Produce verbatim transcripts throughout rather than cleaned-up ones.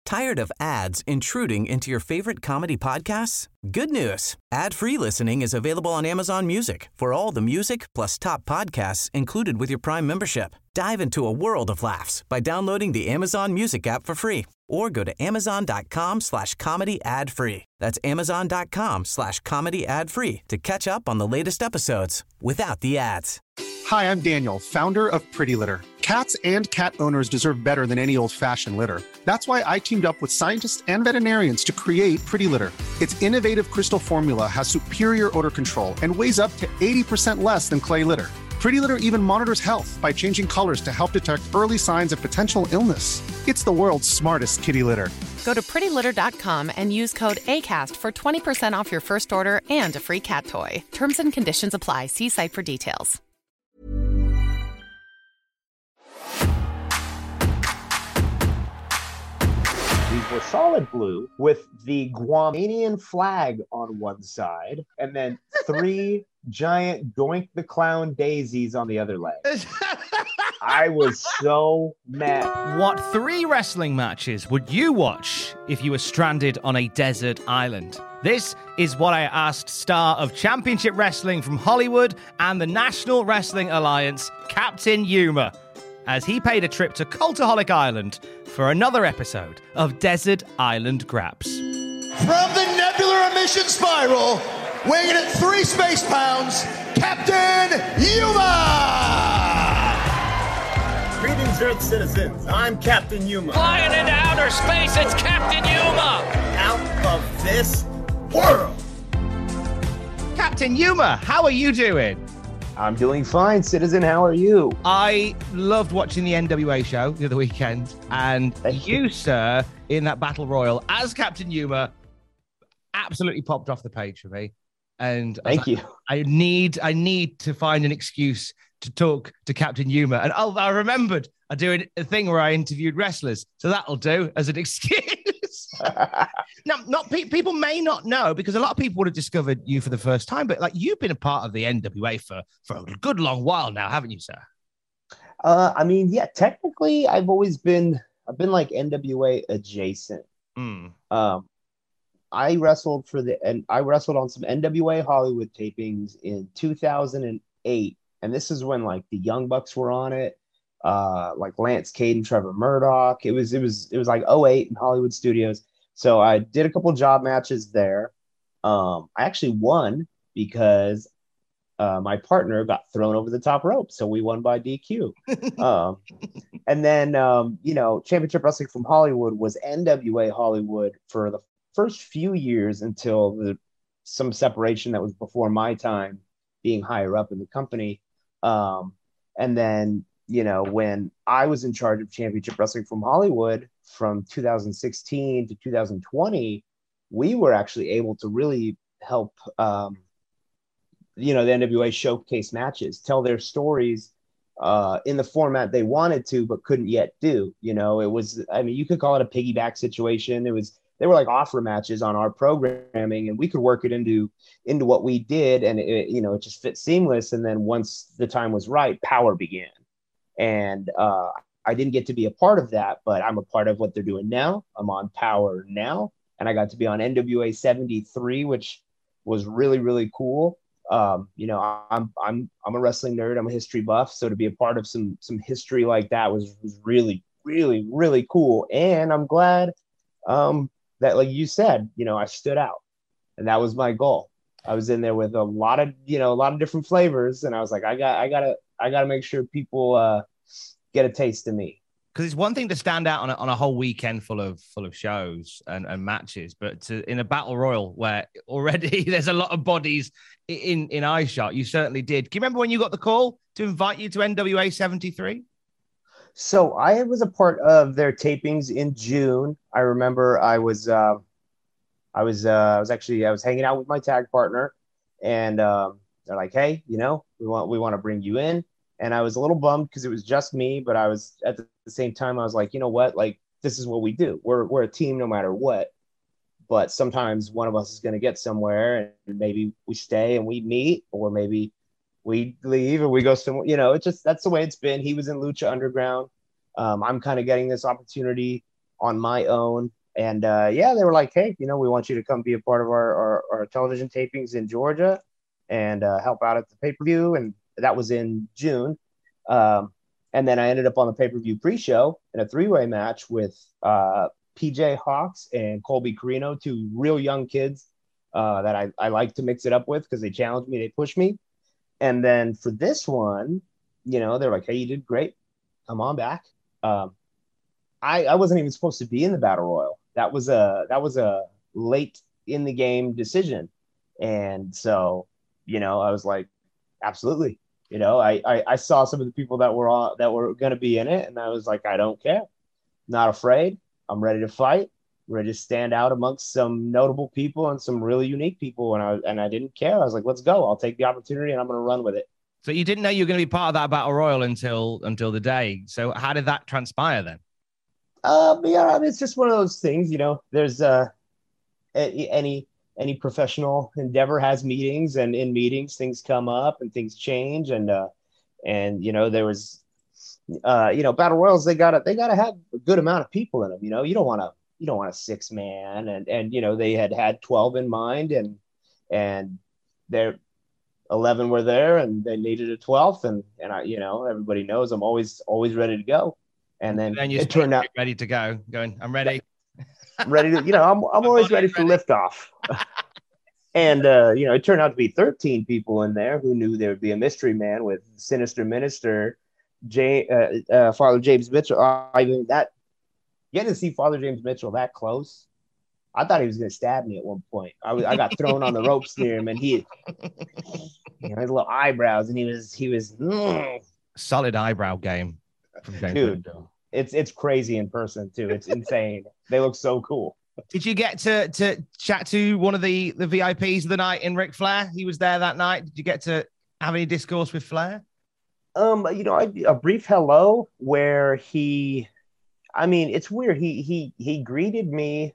Tired of ads intruding into your favorite comedy podcasts? Good news. Ad-free listening is available on Amazon Music for all the music plus top podcasts included with your Prime membership. Dive into a world of laughs by downloading the Amazon Music app for free or go to amazon.com slash comedy ad free. That's amazon.com slash comedy ad free to catch up on the latest episodes without the ads. Hi, I'm Daniel, founder of Pretty Litter. Cats and cat owners deserve better than any old-fashioned litter. That's why I teamed up with scientists and veterinarians to create Pretty Litter. Its innovative crystal formula has superior odor control and weighs up to eighty percent less than clay litter. Pretty Litter even monitors health by changing colors to help detect early signs of potential illness. It's the world's smartest kitty litter. Go to pretty litter dot com and use code ACAST for twenty percent off your first order and a free cat toy. Terms and conditions apply. See site for details. These were solid blue with the Guamanian flag on one side and then three giant Doink the Clown daisies on the other leg. I was so mad. What three wrestling matches would you watch if you were stranded on a desert island? This is what I asked star of Championship Wrestling from Hollywood and the National Wrestling Alliance, Captain Yuma, as he paid a trip to Cultaholic Island for another episode of Desert Island Graps. From the nebular emission spiral, weighing in at three space pounds, Captain Yuma! Greetings, Earth citizens. I'm Captain Yuma. Flying into outer space, it's Captain Yuma! Out of this world! Captain Yuma, how are you doing? I'm doing fine, citizen. How are you? I loved watching the N W A show the other weekend, and Thank you, you, sir, in that Battle Royal as Captain Yuma, absolutely popped off the page for me. And Thank I, you. I need, I need to find an excuse to talk to Captain Yuma. And oh, I remembered I doing a thing where I interviewed wrestlers, so that'll do as an excuse. Now, not pe- people may not know because a lot of people would have discovered you for the first time, but like you've been a part of the N W A for for a good long while now, haven't you, sir? Uh, I mean, yeah, technically, I've always been I've been like N W A adjacent. Mm. Um, I wrestled for the and I wrestled on some N W A Hollywood tapings in two thousand eight, and this is when like the Young Bucks were on it. Uh, like Lance Cade and Trevor Murdoch. It was it was it was like oh eight in Hollywood Studios. So I did a couple job matches there. Um, I actually won because uh, my partner got thrown over the top rope, so we won by D Q. um, and then um, you know, Championship Wrestling from Hollywood was N W A Hollywood for the first few years until the some separation that was before my time being higher up in the company. Um, and then you know, when I was in charge of Championship Wrestling from Hollywood from two thousand sixteen to two thousand twenty, we were actually able to really help, um, you know, the N W A showcase matches, tell their stories uh, in the format they wanted to, but couldn't yet do. You know, it was, I mean, you could call it a piggyback situation. It was, they were like offer matches on our programming, and we could work it into, into what we did. And it, you know, it just fit seamless. And then once the time was right, Power began. And uh, I didn't get to be a part of that, but I'm a part of what they're doing now. I'm on Power now, and I got to be on N W A seventy-three, which was really, really cool. Um, you know, I'm I'm I'm a wrestling nerd. I'm a history buff, so to be a part of some some history like that was was really, really, really cool. And I'm glad um, that, like you said, you know, I stood out, and that was my goal. I was in there with a lot of, you know, a lot of different flavors, and I was like, I got, I gotta, I gotta make sure people uh, get a taste of me. Because it's one thing to stand out on a, on a whole weekend full of full of shows and, and matches, but to, in a battle royal where already there's a lot of bodies in in eye shot, you certainly did. Can you remember when you got the call to invite you to N W A seventy-three? So I was a part of their tapings in June. I remember I was, uh, I was, uh, I was actually, I was hanging out with my tag partner, and um, they're like, "Hey, you know, we want, we want to bring you in." And I was a little bummed because it was just me, but I was at the same time, I was like, you know what? Like, this is what we do. We're we're a team no matter what. But sometimes one of us is going to get somewhere, and maybe we stay and we meet, or maybe we leave and we go somewhere. You know, it's just, that's the way it's been. He was in Lucha Underground. Um, I'm kind of getting this opportunity on my own. and uh, yeah, they were like, hey, you know, we want you to come be a part of our our, our television tapings in Georgia and uh, help out at the pay per view, and that was in June. Um, and then I ended up on the pay per view pre show in a three way match with uh, P J Hawks and Colby Carino, two real young kids uh, that I, I like to mix it up with because they challenge me, they push me. And then for this one, you know, they're like, hey, you did great. Come on back. Um, I, I wasn't even supposed to be in the Battle Royal. That was a that was a late in the game decision. And so, you know, I was like, absolutely. You know, I, I, I saw some of the people that were on that were going to be in it, and I was like, I don't care. Not afraid. I'm ready to fight. Ready to stand out amongst some notable people and some really unique people. And I and I didn't care. I was like, let's go. I'll take the opportunity and I'm going to run with it. So you didn't know you were going to be part of that Battle Royal until until the day. So how did that transpire then? Um, yeah, I mean, it's just one of those things, you know, there's uh, any any professional endeavor has meetings, and in meetings things come up and things change. And, uh, and, you know, there was, uh, you know, Battle Royals, they gotta, they gotta have a good amount of people in them. You know, you don't want to, you don't want a six man, and, and, you know, they had had twelve in mind, and, and they're eleven were there, and they needed a twelfth. And, and I, you know, everybody knows I'm always, always ready to go. And then and it turned out ready to go, going, I'm ready. I'm ready to, you know, I'm, I'm always ready for liftoff. And, uh, you know, it turned out to be thirteen people in there who knew there would be a mystery man with Sinister Minister, Jay, uh, uh, Father James Mitchell. I mean, that, getting to see Father James Mitchell that close, I thought he was going to stab me at one point. I, was, I got thrown on the ropes near him, and he, you know, his little eyebrows, and he was, he was, mm. Solid eyebrow game. From Dude, it's it's crazy in person too. It's insane. They look so cool. Did you get to to chat to one of the the V I Ps of the night in Ric Flair? He was there that night. Did you get to have any discourse with Flair? Um, you know, I, a brief hello where he, I mean, it's weird. He he he greeted me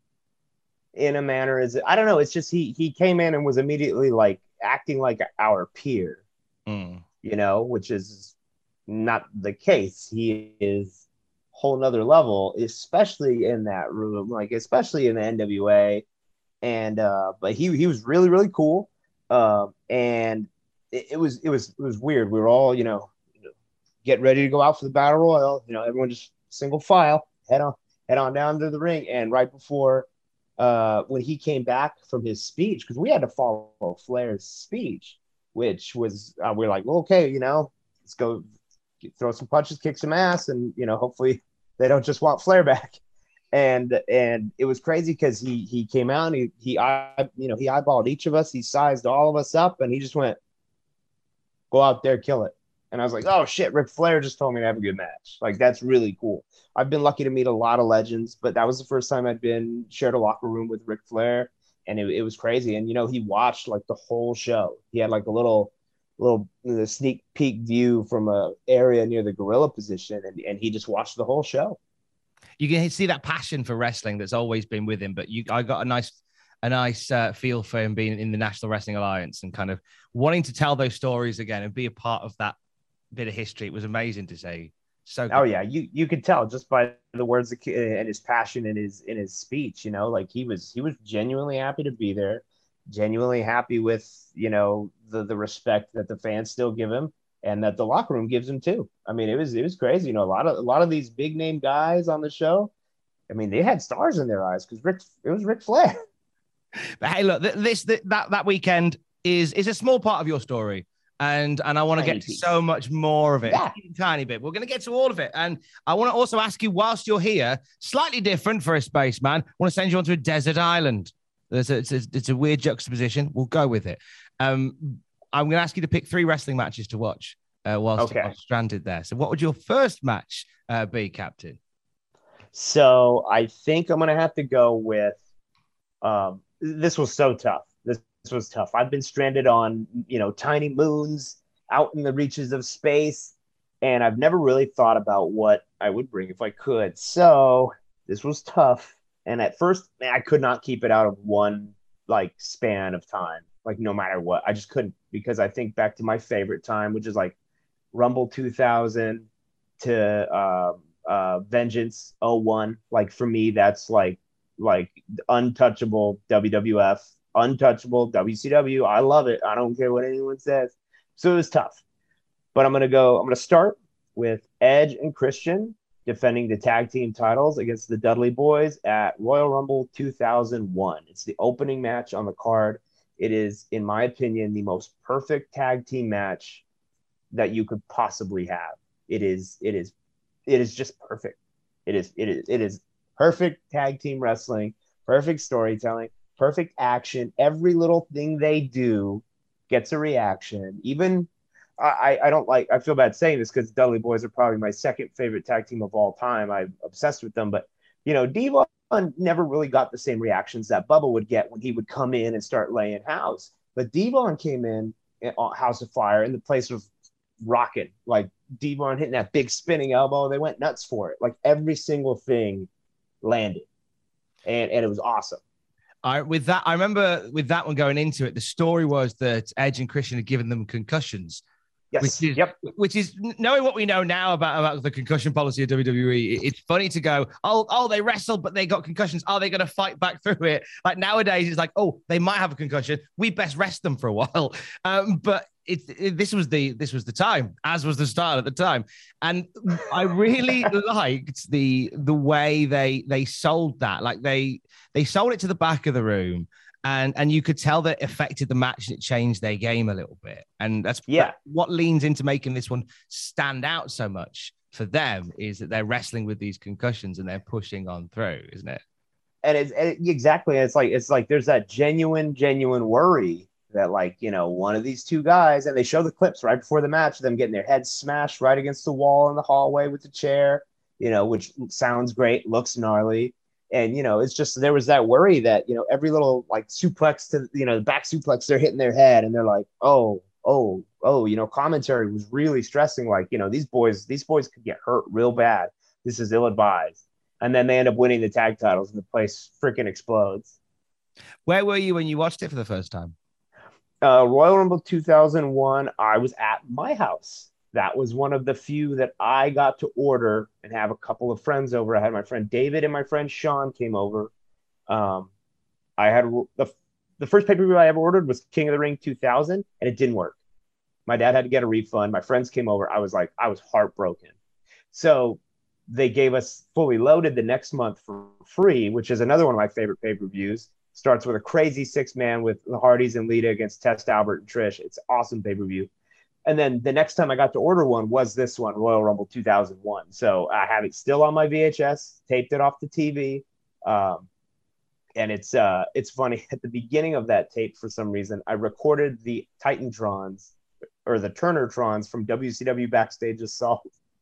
in a manner as I don't know. It's just he he came in and was immediately like acting like our peer, mm. you know, which is not the case. He is a whole nother level, especially in that room, like especially in the N W A. And uh, but he he was really really cool. Um, and it, it was it was it was weird. We were all you know getting ready to go out for the Battle Royal. You know, everyone just single file head on head on down to the ring. And right before uh, when he came back from his speech, because we had to follow Flair's speech, which was uh, we we're like, well, okay, you know, let's go. Throw some punches, kick some ass, and you know, hopefully they don't just want Flair back. And and it was crazy because he he came out and he he eye, you know he eyeballed each of us, he sized all of us up, and he just went, "Go out there, kill it." And I was like, "Oh shit!" Ric Flair just told me to have a good match. Like that's really cool. I've been lucky to meet a lot of legends, but that was the first time I'd been shared a locker room with Ric Flair, and it, it was crazy. And you know, he watched like the whole show. He had like a little. little the sneak peek view from a area near the gorilla position, and, and he just watched the whole show. You can see that passion for wrestling that's always been with him, but you I got a nice a nice uh, feel for him being in the National Wrestling Alliance and kind of wanting to tell those stories again and be a part of that bit of history. It was amazing to see. So good. Oh yeah, you you could tell just by the words and his passion in his in his speech, you know, like he was he was genuinely happy to be there. Genuinely happy with, you know, the the respect that the fans still give him and that the locker room gives him too. I mean, it was it was crazy. You know, a lot of a lot of these big name guys on the show, I mean, they had stars in their eyes because Rick it was Ric Flair. But hey, look, this that that weekend is is a small part of your story. And and I want to get to so much more of it. Yeah. Tiny bit. We're going to get to all of it. And I want to also ask you, whilst you're here, slightly different for a spaceman, I want to send you onto a desert island. There's a, it's, a, it's a weird juxtaposition. We'll go with it. Um, I'm going to ask you to pick three wrestling matches to watch uh, whilst okay. you're stranded there. So what would your first match uh, be, Captain? So I think I'm going to have to go with um, – this was so tough. This, this was tough. I've been stranded on, you know, tiny moons out in the reaches of space, and I've never really thought about what I would bring if I could. So this was tough. And at first, man, I could not keep it out of one like span of time, like no matter what. I just couldn't, because I think back to my favorite time, which is like Rumble two thousand to uh, uh, Vengeance oh one. Like for me, that's like like untouchable W W F, untouchable W C W. I love it. I don't care what anyone says. So it was tough. But I'm going to go, I'm going to start with Edge and Christian defending the tag team titles against the Dudley Boys at Royal Rumble two thousand one. It's the opening match on the card. It is, in my opinion, the most perfect tag team match that you could possibly have. It is, it is, it is just perfect. It is, it is, it is perfect tag team wrestling, perfect storytelling, perfect action. Every little thing they do gets a reaction. Even I, I don't like, I feel bad saying this because Dudley Boys are probably my second favorite tag team of all time. I'm obsessed with them, but you know, Devon never really got the same reactions that Bubba would get when he would come in and start laying house. But Devon came in on House of Fire and the place was rocking. Like Devon hitting that big spinning elbow. They went nuts for it. Like every single thing landed. And, and it was awesome. I, with that, I remember with that one going into it, the story was that Edge and Christian had given them concussions. Yes. Which is, yep. which is knowing what we know now about, about the concussion policy of W W E. It's funny to go, oh, oh, they wrestled, but they got concussions. Are they going to fight back through it? Like nowadays, it's like, oh, they might have a concussion. We best rest them for a while. Um, but it, it, this was the this was the time, as was the style at the time, and I really liked the the way they they sold that. Like they they sold it to the back of the room. And and you could tell that it affected the match and it changed their game a little bit. And that's yeah. what leans into making this one stand out so much for them is that they're wrestling with these concussions and they're pushing on through, isn't it? And it's and exactly. It's like it's like there's that genuine, genuine worry that like, you know, one of these two guys, and they show the clips right before the match, them getting their heads smashed right against the wall in the hallway with the chair, you know, which sounds great, looks gnarly. And, you know, it's just, there was that worry that, you know, every little like suplex to, you know, the back suplex, they're hitting their head and they're like, oh, oh, oh, you know, commentary was really stressing. Like, you know, these boys, these boys could get hurt real bad. This is ill advised. And then they end up winning the tag titles and the place freaking explodes. Where were you when you watched it for the first time? Uh, Royal Rumble two thousand one, I was at my house. That was one of the few that I got to order and have a couple of friends over. I had my friend David and my friend Sean came over. Um, I had the, the first pay-per-view I ever ordered was King of the Ring two thousand, and it didn't work. My dad had to get a refund. My friends came over. I was like, I was heartbroken. So they gave us Fully Loaded the next month for free, which is another one of my favorite pay-per-views. Starts with a crazy six-man with the Hardys and Lita against Test, Albert, and Trish. It's an awesome pay-per-view. And then the next time I got to order one was this one, Royal Rumble two thousand one. So I have it still on my V H S, taped it off the T V. Um, and it's uh, it's funny. At the beginning of that tape, for some reason, I recorded the Titantrons or the Turnertrons from W C W Backstage Assault.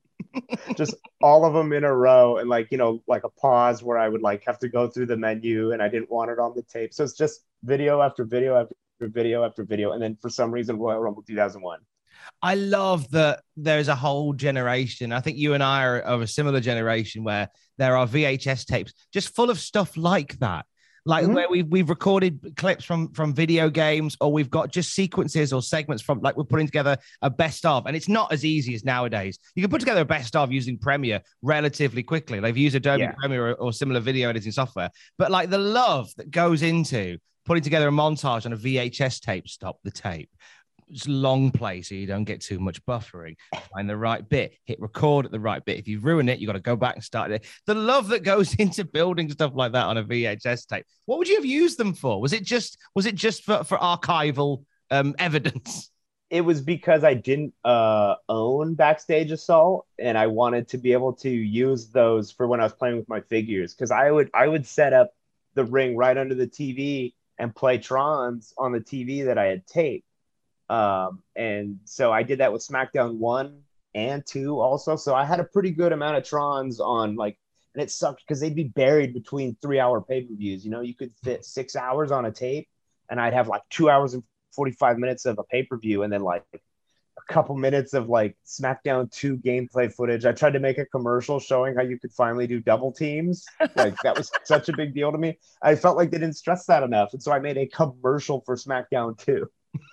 Just all of them in a row. And like, you know, like a pause where I would like have to go through the menu and I didn't want it on the tape. So it's just video after video after video after video. And then for some reason, Royal Rumble two thousand one. I love that there's a whole generation. I think you and I are of a similar generation where there are V H S tapes just full of stuff like that. Like mm-hmm. where we've, we've recorded clips from, from video games, or we've got just sequences or segments from, like we're putting together a best of. And it's not as easy as nowadays. You can put together a best of using Premiere relatively quickly. They've used Adobe yeah. Premiere or, or similar video editing software. But like the love that goes into putting together a montage on a V H S tape, stop the tape. It's long play so you don't get too much buffering. Find the right bit, hit record at the right bit. If you ruin it, you got to go back and start it. The love that goes into building stuff like that on a V H S tape. What would you have used them for? Was it just was it just for, for archival um, evidence? It was because I didn't uh, own Backstage Assault, and I wanted to be able to use those for when I was playing with my figures. Because I would I would set up the ring right under the T V and play Trons on the T V that I had taped. Um, and so I did that with SmackDown one and two also. So I had a pretty good amount of Trons on, like, and it sucked because they'd be buried between three hour pay-per-views. You know, you could fit six hours on a tape and I'd have like two hours and forty-five minutes of a pay-per-view and then like a couple minutes of like SmackDown two gameplay footage. I tried to make a commercial showing how you could finally do double teams. Like that was such a big deal to me. I felt like they didn't stress that enough. And so I made a commercial for SmackDown two.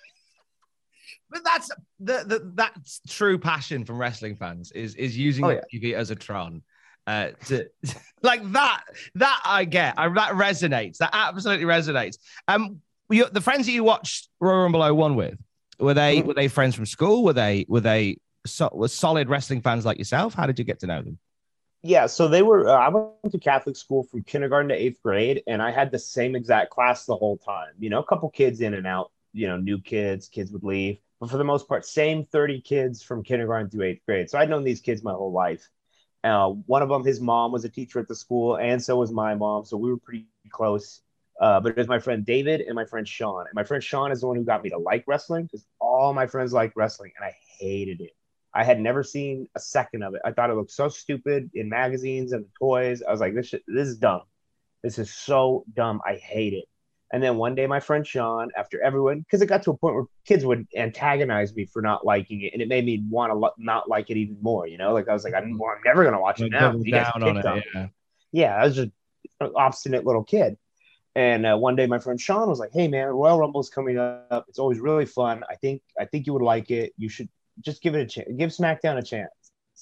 But that's the, the that's true passion from wrestling fans is is using oh, the yeah. T V as a Tron. Uh, to, like that, that I get. I, that resonates. That absolutely resonates. Um, you, the friends that you watched Royal Rumble oh one with, were they mm-hmm. were they friends from school? Were they were they so, were solid wrestling fans like yourself? How did you get to know them? Yeah, so they were. Uh, I went to Catholic school from kindergarten to eighth grade, and I had the same exact class the whole time. You know, a couple kids in and out. You know, new kids, kids would leave, but for the most part, same thirty kids from kindergarten through eighth grade. So I'd known these kids my whole life. Uh, one of them, his mom was a teacher at the school, and so was my mom. So we were pretty close. Uh, but it was my friend David and my friend Sean. And my friend Sean is the one who got me to like wrestling because all my friends liked wrestling, and I hated it. I had never seen a second of it. I thought it looked so stupid in magazines and the toys. I was like, this shit, this is dumb. This is so dumb. I hate it. And then one day my friend Sean, after everyone, because it got to a point where kids would antagonize me for not liking it, and it made me want to lo- not like it even more, you know? Like I was like, I'm, well, I'm never going to watch it now. You guys down on it, yeah. yeah, I was just an obstinate little kid. And uh, one day my friend Sean was like, hey, man, Royal Rumble is coming up. It's always really fun. I think I think you would like it. You should just give it a chance. Give SmackDown a chance.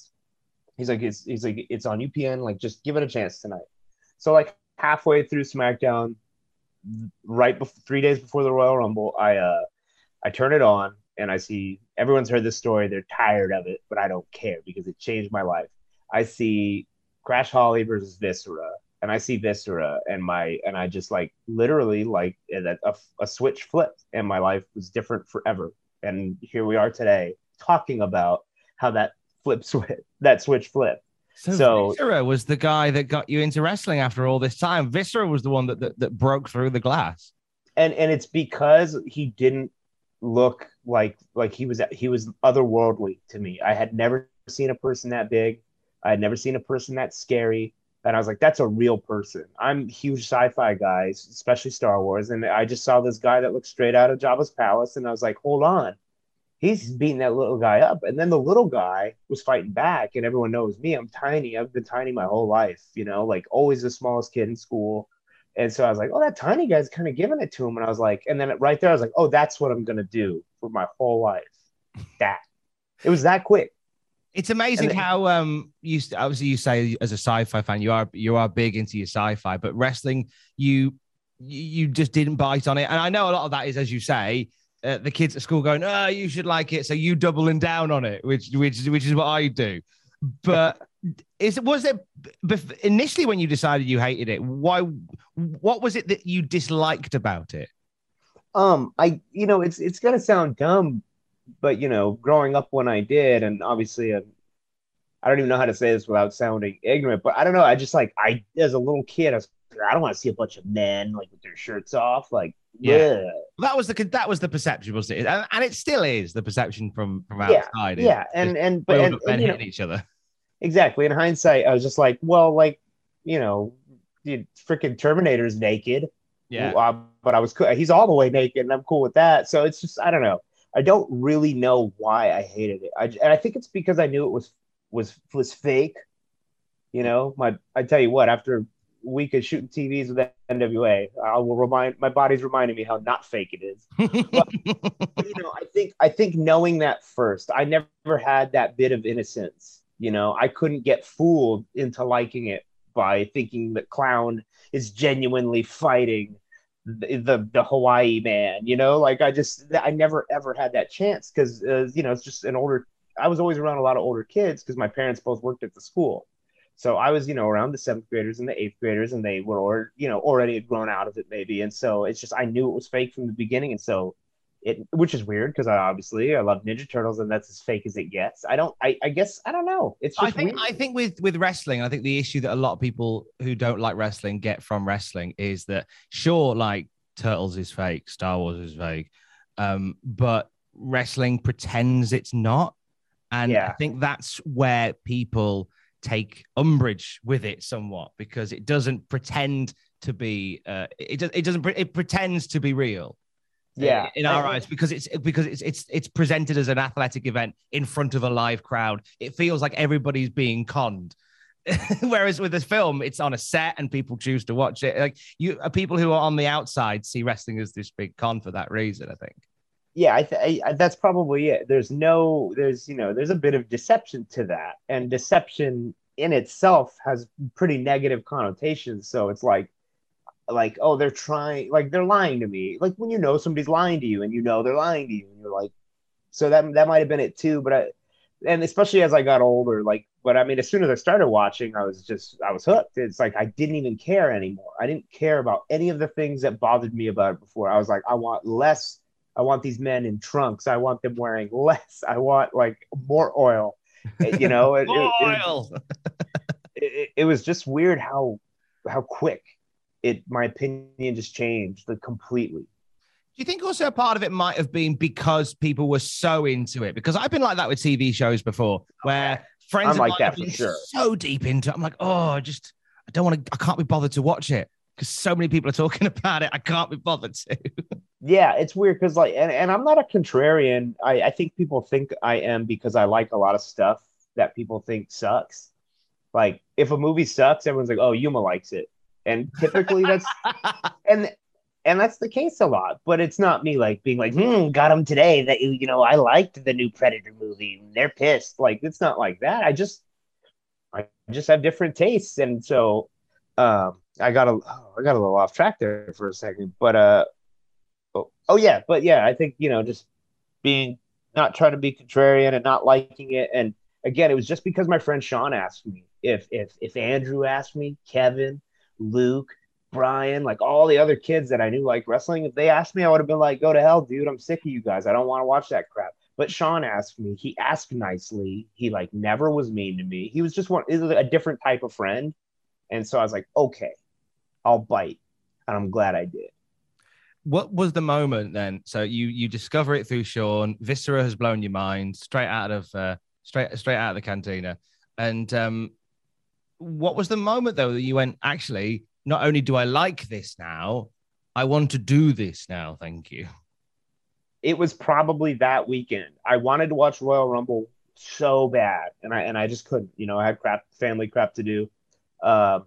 He's like, it's he's like, it's on U P N. Like, just give it a chance tonight. So like halfway through SmackDown, right before three days before the Royal Rumble, I uh I turn it on and I see everyone's heard this story. They're tired of it, but I don't care because it changed my life. I see Crash Holly versus Viscera, and I see Viscera, and my and I just like literally like a, a, a switch flipped, and my life was different forever. And here we are today talking about how that flip switch that switch flipped. So, so Viscera was the guy that got you into wrestling after all this time. Viscera was the one that, that that broke through the glass. And and it's because he didn't look like like he was he was otherworldly to me. I had never seen a person that big. I had never seen a person that scary. And I was like, that's a real person. I'm huge sci-fi guys, especially Star Wars. And I just saw this guy that looked straight out of Jabba's palace. And I was like, hold on. He's beating that little guy up. And then the little guy was fighting back. And everyone knows me. I'm tiny. I've been tiny my whole life, you know, like always the smallest kid in school. And so I was like, oh, that tiny guy's kind of giving it to him. And I was like, and then right there, I was like, oh, that's what I'm going to do for my whole life. That. It was that quick. It's amazing then, how um you obviously you say as a sci-fi fan you are you are big into your sci-fi, but wrestling you you just didn't bite on it. And I know a lot of that is, as you say, uh, the kids at school going, oh, you should like it, so you doubling down on it, which which which is what I do. But is was it initially when you decided you hated it? Why? What was it that you disliked about it? Um, I you know it's it's gonna sound dumb. But, you know, growing up when I did, and obviously, uh, I don't even know how to say this without sounding ignorant, but I don't know. I just like, I, as a little kid, I was I don't want to see a bunch of men like with their shirts off. Like, yeah, bleh. that was the, that was the perception, wasn't it? And, and it still is the perception from, from outside. Yeah. yeah. And, and, but, and, men and, hitting know, each other. Exactly. In hindsight, I was just like, well, like, you know, the freaking Terminator's naked. Yeah. Uh, but I was, he's all the way naked and I'm cool with that. So it's just, I don't know. I don't really know why I hated it. I, and I think it's because I knew it was was was fake. You know, my I tell you what, after a week of shooting T Vs with N W A, I will remind my body's reminding me how not fake it is. But, but, you know, I think I think knowing that first, I never had that bit of innocence. You know, I couldn't get fooled into liking it by thinking that Clown is genuinely fighting The, the the Hawaii man, you know, like I just I never ever had that chance because uh, you know, it's just an older I was always around a lot of older kids because my parents both worked at the school, so I was, you know, around the seventh graders and the eighth graders, and they were or you know already had grown out of it maybe, and so it's just I knew it was fake from the beginning, and so it which is weird because I obviously I love Ninja Turtles and that's as fake as it gets. I don't I, I guess I don't know. It's just I think weird. I think with with wrestling, I think the issue that a lot of people who don't like wrestling get from wrestling is that sure, like Turtles is fake, Star Wars is fake, um, but wrestling pretends it's not, and yeah. I think that's where people take umbrage with it somewhat because it doesn't pretend to be. Uh, it it doesn't it pretends to be real. Yeah, in our eyes, because it's because it's it's it's presented as an athletic event in front of a live crowd. It feels like everybody's being conned. Whereas with this film, it's on a set and people choose to watch it. Like you, people who are on the outside see wrestling as this big con for that reason. I think. Yeah, I, th- I that's probably it. There's no, there's you know, there's a bit of deception to that, and deception in itself has pretty negative connotations. So it's like, like, oh, they're trying, like they're lying to me. Like when you know somebody's lying to you and you know they're lying to you and you're like, so that, that might've been it too. But I, and especially as I got older, like, but I mean, as soon as I started watching, I was just, I was hooked. It's like, I didn't even care anymore. I didn't care about any of the things that bothered me about it before. I was like, I want less. I want these men in trunks. I want them wearing less. I want like more oil, you know, it, more it, oil. It, it, it was just weird how, how quick it, my opinion just changed like completely. Do you think also a part of it might have been because people were so into it? Because I've been like that with T V shows before, where okay. friends I'm of like mine that have for been sure. so deep into it. I'm like, oh, I just, I don't want to, I can't be bothered to watch it because so many people are talking about it. I can't be bothered to. Yeah, it's weird because like, and, and I'm not a contrarian. I, I think people think I am because I like a lot of stuff that people think sucks. Like if a movie sucks, everyone's like, oh, Yuma likes it. And typically that's, and And that's the case a lot, but it's not me like being like, hmm, got them today. That, you know, I liked the new Predator movie. They're pissed. Like, it's not like that. I just, I just have different tastes. And so um, I got a, oh, I got a little off track there for a second, but, uh, oh, oh yeah, but yeah, I think, you know, just being, not trying to be contrarian and not liking it. And again, it was just because my friend Sean asked me. If, if, if Andrew asked me, Kevin, Luke, Brian, like all the other kids that I knew like wrestling, if they asked me, I would have been like, go to hell, dude. I'm sick of you guys. I don't want to watch that crap. But Sean asked me. He asked nicely. He like never was mean to me. He was just one, is a different type of friend. And so I was like, okay, I'll bite. And I'm glad I did. What was the moment then? So you you discover it through Sean. Viscera has blown your mind straight out of uh, straight straight out of the cantina. And um, what was the moment though that you went, actually, not only do I like this now, I want to do this now. Thank you. It was probably that weekend. I wanted to watch Royal Rumble so bad, and I and I just couldn't. You know, I had crap, family crap to do. Uh,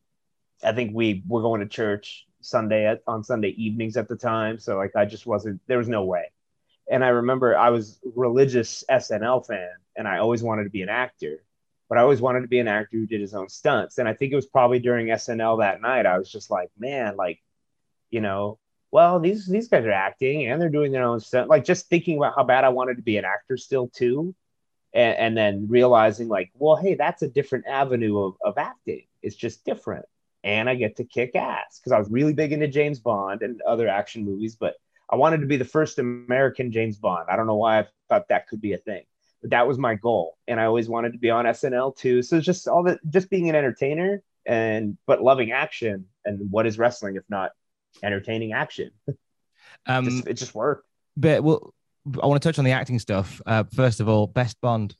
I think we were going to church Sunday at, on Sunday evenings at the time, so like I just wasn't. There was no way. And I remember I was a religious S N L fan, and I always wanted to be an actor. But I always wanted to be an actor who did his own stunts. And I think it was probably during S N L that night, I was just like, man, like, you know, well, these these guys are acting and they're doing their own stunt. Like just thinking about how bad I wanted to be an actor still too. And, and then realizing like, well, hey, that's a different avenue of, of acting. It's just different. And I get to kick ass because I was really big into James Bond and other action movies, but I wanted to be the first American James Bond. I don't know why I thought that could be a thing. But that was my goal. And I always wanted to be on S N L too. So it's just all that, just being an entertainer and, but loving action. And what is wrestling if not entertaining action? Um, just, it just worked. But well, I want to touch on the acting stuff. Uh, first of all, best Bond.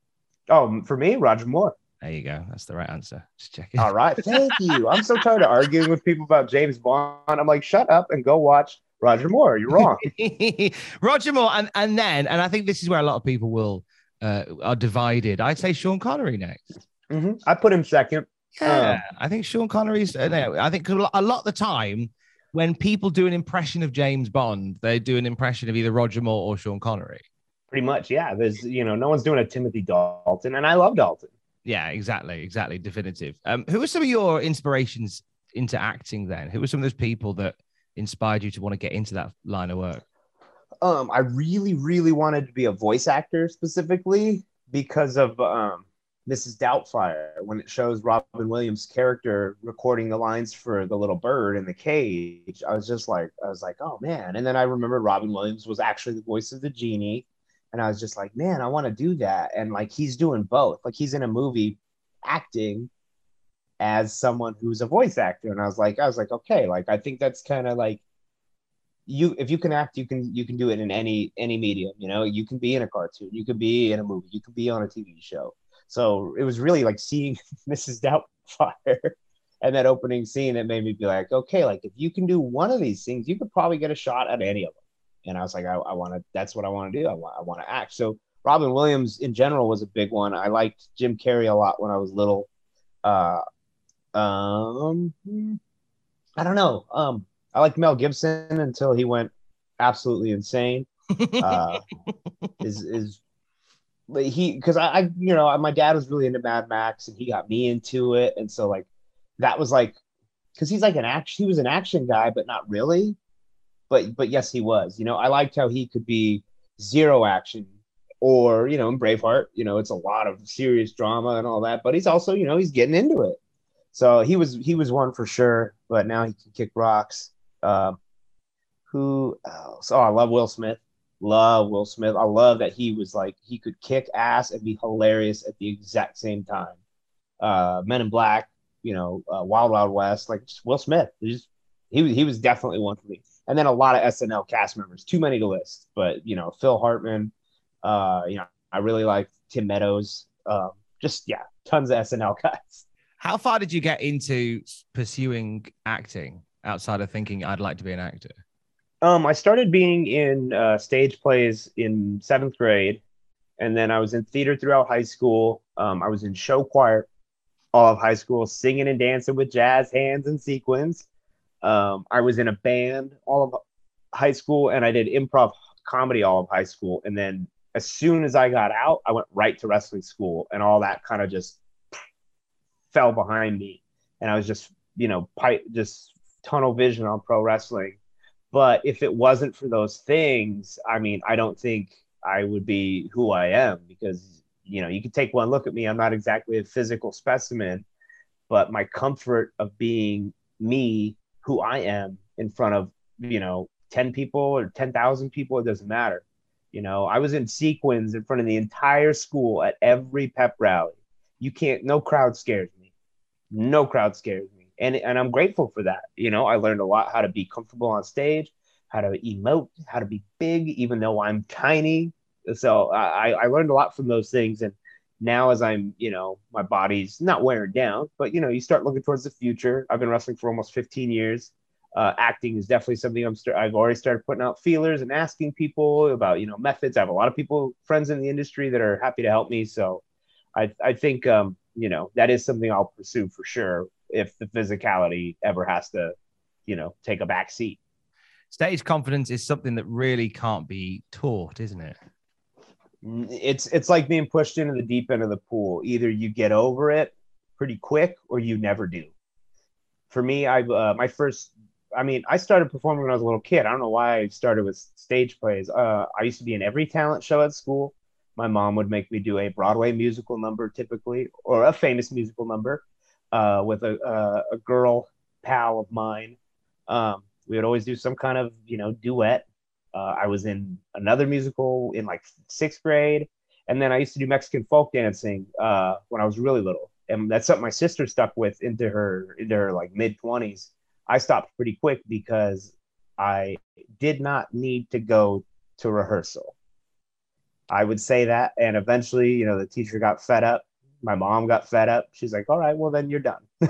Oh, for me, Roger Moore. There you go. That's the right answer. Just checking. All right. Thank you. I'm so tired of arguing with people about James Bond. I'm like, shut up and go watch Roger Moore. You're wrong. Roger Moore. And, and then, and I think this is where a lot of people will uh, are divided. I'd say Sean Connery next. Mm-hmm. I put him second. Yeah, um, I think Sean Connery's, uh, no, I think a lot of the time when people do an impression of James Bond, they do an impression of either Roger Moore or Sean Connery. Pretty much. Yeah. There's, you know, no one's doing a Timothy Dalton and I love Dalton. Yeah, exactly. Exactly. Definitive. Um, who are some of your inspirations into acting then? Who are some of those people that inspired you to want to get into that line of work? Um, I really, really wanted to be a voice actor specifically because of um, Missus Doubtfire, when it shows Robin Williams' character recording the lines for the little bird in the cage. I was just like, I was like, oh man. And then I remember Robin Williams was actually the voice of the genie. And I was just like, man, I want to do that. And like, he's doing both. Like he's in a movie acting as someone who's a voice actor. And I was like, I was like, okay, like, I think that's kind of like you, if you can act, you can, you can do it in any, any medium, you know, you can be in a cartoon, you could be in a movie, you could be on a T V show. So it was really like seeing Missus Doubtfire and that opening scene that made me be like, okay, like if you can do one of these things, you could probably get a shot at any of them. And I was like, I, I want to, that's what I want to do. I want, I want to act. So Robin Williams in general was a big one. I liked Jim Carrey a lot when I was little. Uh, um, I don't know. Um, I liked Mel Gibson until he went absolutely insane. Uh, is, is like he, because I, I, you know, my dad was really into Mad Max, and he got me into it, and so like that was like, because he's like an action, he was an action guy, but not really. But but yes, he was. You know, I liked how he could be zero action, or you know, in Braveheart, you know, it's a lot of serious drama and all that, but he's also, you know, he's getting into it. So he was he was one for sure. But now he can kick rocks. Um, who else? Oh, I love Will Smith. Love Will Smith. I love that he was like he could kick ass and be hilarious at the exact same time. Uh, Men in Black, you know, uh, Wild Wild West, like just Will Smith. Just, he he was definitely one for me. And then a lot of S N L cast members, too many to list. But you know, Phil Hartman. Uh, you know, I really like Tim Meadows. Um, just yeah, tons of S N L guys. How far did you get into pursuing acting outside of thinking I'd like to be an actor? Um, I started being in uh, stage plays in seventh grade, and then I was in theater throughout high school. Um, I was in show choir all of high school, singing and dancing with jazz hands and sequins. Um, I was in a band all of high school, and I did improv comedy all of high school. And then as soon as I got out, I went right to wrestling school, and all that kind of just fell behind me. And I was just, you know, pipe, just tunnel vision on pro wrestling. But if it wasn't for those things, I mean, I don't think I would be who I am, because, you know, you can take one look at me. I'm not exactly a physical specimen, but my comfort of being me, who I am in front of, you know, ten people or ten thousand people, it doesn't matter. You know, I was in sequins in front of the entire school at every pep rally. You can't, no crowd scares me. No crowd scares me. And, and I'm grateful for that. You know, I learned a lot how to be comfortable on stage, how to emote, how to be big, even though I'm tiny. So I, I learned a lot from those things. And now as I'm, you know, my body's not wearing down, but, you know, you start looking towards the future. I've been wrestling for almost fifteen years. Uh, acting is definitely something I'm st- I've already started putting out feelers and asking people about, you know, methods. I have a lot of people, friends in the industry that are happy to help me. So I, I think, um, you know, that is something I'll pursue for sure, if the physicality ever has to, you know, take a back seat. Stage confidence is something that really can't be taught, isn't it? It's it's like being pushed into the deep end of the pool. Either you get over it pretty quick or you never do. For me, I uh, my first, I mean, I started performing when I was a little kid. I don't know why I started with stage plays. Uh, I used to be in every talent show at school. My mom would make me do a Broadway musical number typically, or a famous musical number. Uh, with a, uh, a girl pal of mine. Um, we would always do some kind of, you know, duet. Uh, I was in another musical in like sixth grade. And then I used to do Mexican folk dancing uh, when I was really little. And that's something my sister stuck with into her, into her like mid twenties. I stopped pretty quick because I did not need to go to rehearsal. I would say that. And eventually, you know, the teacher got fed up. My mom got fed up. She's like, all right, well, then you're done. Because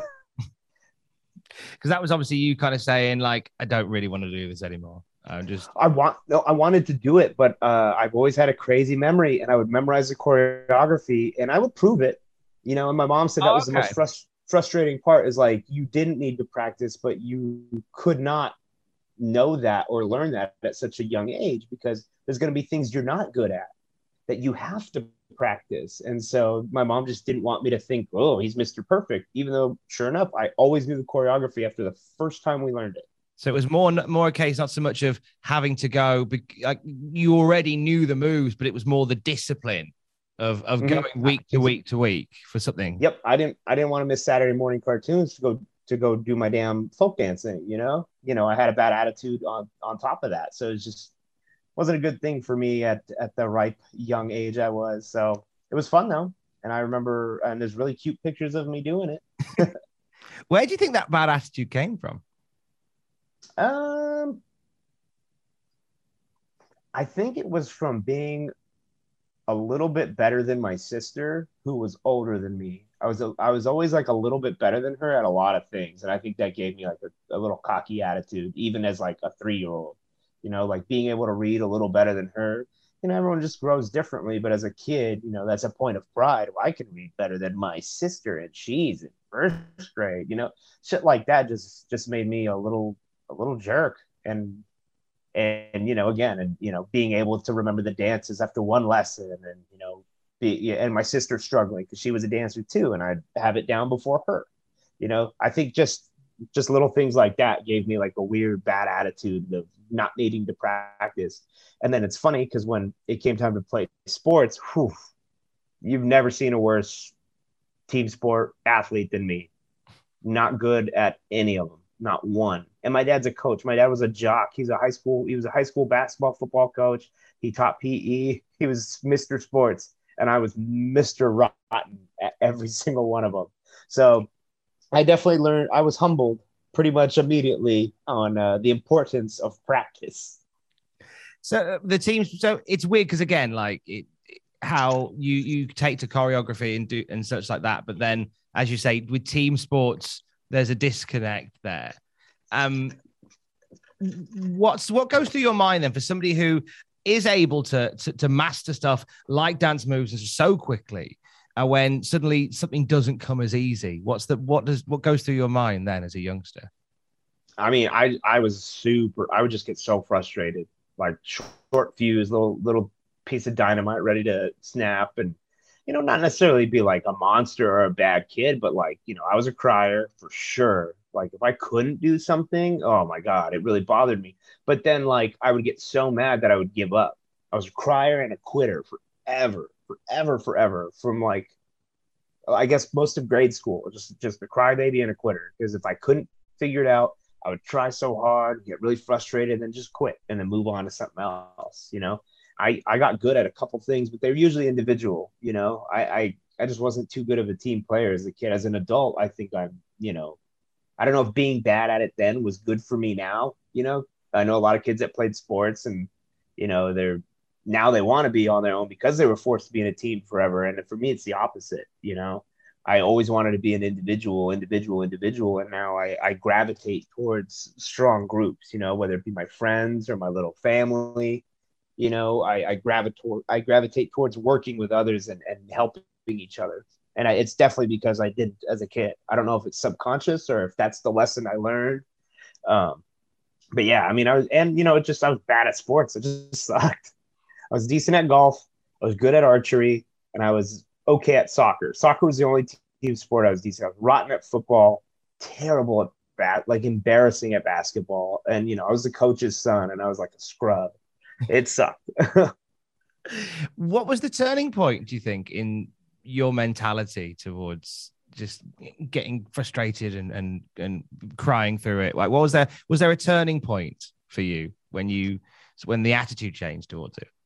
that was obviously you kind of saying, like, I don't really want to do this anymore. I just, I want, no, I wanted to do it, but uh, I've always had a crazy memory, and I would memorize the choreography and I would prove it, you know, and my mom said that oh, was okay. the most frust- frustrating part is like, you didn't need to practice, but you could not know that or learn that at such a young age, because there's going to be things you're not good at that you have to practice. And so my mom just didn't want me to think, oh, he's Mister Perfect, even though sure enough, I always knew the choreography after the first time we learned it. So it was more, more a case, not so much of having to go, like you already knew the moves, but it was more the discipline of, of mm-hmm. going week to week to week for something. Yep. I didn't, I didn't want to miss Saturday morning cartoons to go, to go do my damn folk dancing, you know, you know, I had a bad attitude on, on top of that. So it's just, wasn't a good thing for me at, at the ripe young age I was. So it was fun though. And I remember, and there's really cute pictures of me doing it. Where do you think that bad attitude came from? Um, I think it was from being a little bit better than my sister, who was older than me. I was, a, I was always like a little bit better than her at a lot of things. And I think that gave me like a, a little cocky attitude, even as like a three-year-old. You know, like being able to read a little better than her. You know, everyone just grows differently. But as a kid, you know, that's a point of pride. Well, I can read better than my sister, and she's in first grade. You know, shit like that just just made me a little a little jerk. And and you know, again, and you know, being able to remember the dances after one lesson, and you know, be, yeah, and my sister struggling because she was a dancer too, and I'd have it down before her. You know, I think just just little things like that gave me like a weird bad attitude of not needing to practice. And then it's funny because when it came time to play sports, whew, you've never seen a worse team sport athlete than me. Not good at any of them, not one. And my dad's a coach. My dad was a jock. He's a high school. He was a high school basketball, football coach. He taught P E. He was Mister Sports, and I was Mister Rotten at every single one of them. So I definitely learned. I was humbled pretty much immediately on uh, the importance of practice. So uh, the teams. So it's weird because again, like it, how you you take to choreography and do and such like that, but then, as you say, with team sports, there's a disconnect there. Um, what's what goes through your mind then for somebody who is able to to, to master stuff like dance moves so quickly, uh, when suddenly something doesn't come as easy? What's the what does what goes through your mind then as a youngster? I mean, I I was super. I would just get so frustrated, like short fuse, little little piece of dynamite ready to snap, and you know, not necessarily be like a monster or a bad kid, but like, you know, I was a crier for sure. Like if I couldn't do something, oh my God, it really bothered me. But then like I would get so mad that I would give up. I was a crier and a quitter forever, forever, forever. From like, I guess most of grade school, just, just a crybaby and a quitter. Because if I couldn't figure it out, I would try so hard, get really frustrated, and then just quit and then move on to something else, you know? I, I got good at a couple things, but they're usually individual. You know, I, I, I just wasn't too good of a team player as a kid. As an adult, I think I'm, you know, I don't know if being bad at it then was good for me now. You know, I know a lot of kids that played sports and, you know, they're now they want to be on their own because they were forced to be in a team forever. And for me, it's the opposite. You know, I always wanted to be an individual, individual, individual. And now I, I gravitate towards strong groups, you know, whether it be my friends or my little family. You know, I, I gravitate I gravitate towards working with others and, and helping each other. And I, it's definitely because I did as a kid. I don't know if it's subconscious or if that's the lesson I learned. Um, but yeah, I mean, I was, and you know, it just, I was bad at sports. It just sucked. I was decent at golf. I was good at archery, and I was okay at soccer. Soccer was the only team sport I was decent at. I was rotten at football, terrible at bat, like embarrassing at basketball. And, you know, I was the coach's son and I was like a scrub. It sucked. What was the turning point, do you think, in your mentality towards just getting frustrated and and and crying through it? Like, what was there? Was there a turning point for you when you when the attitude changed towards it?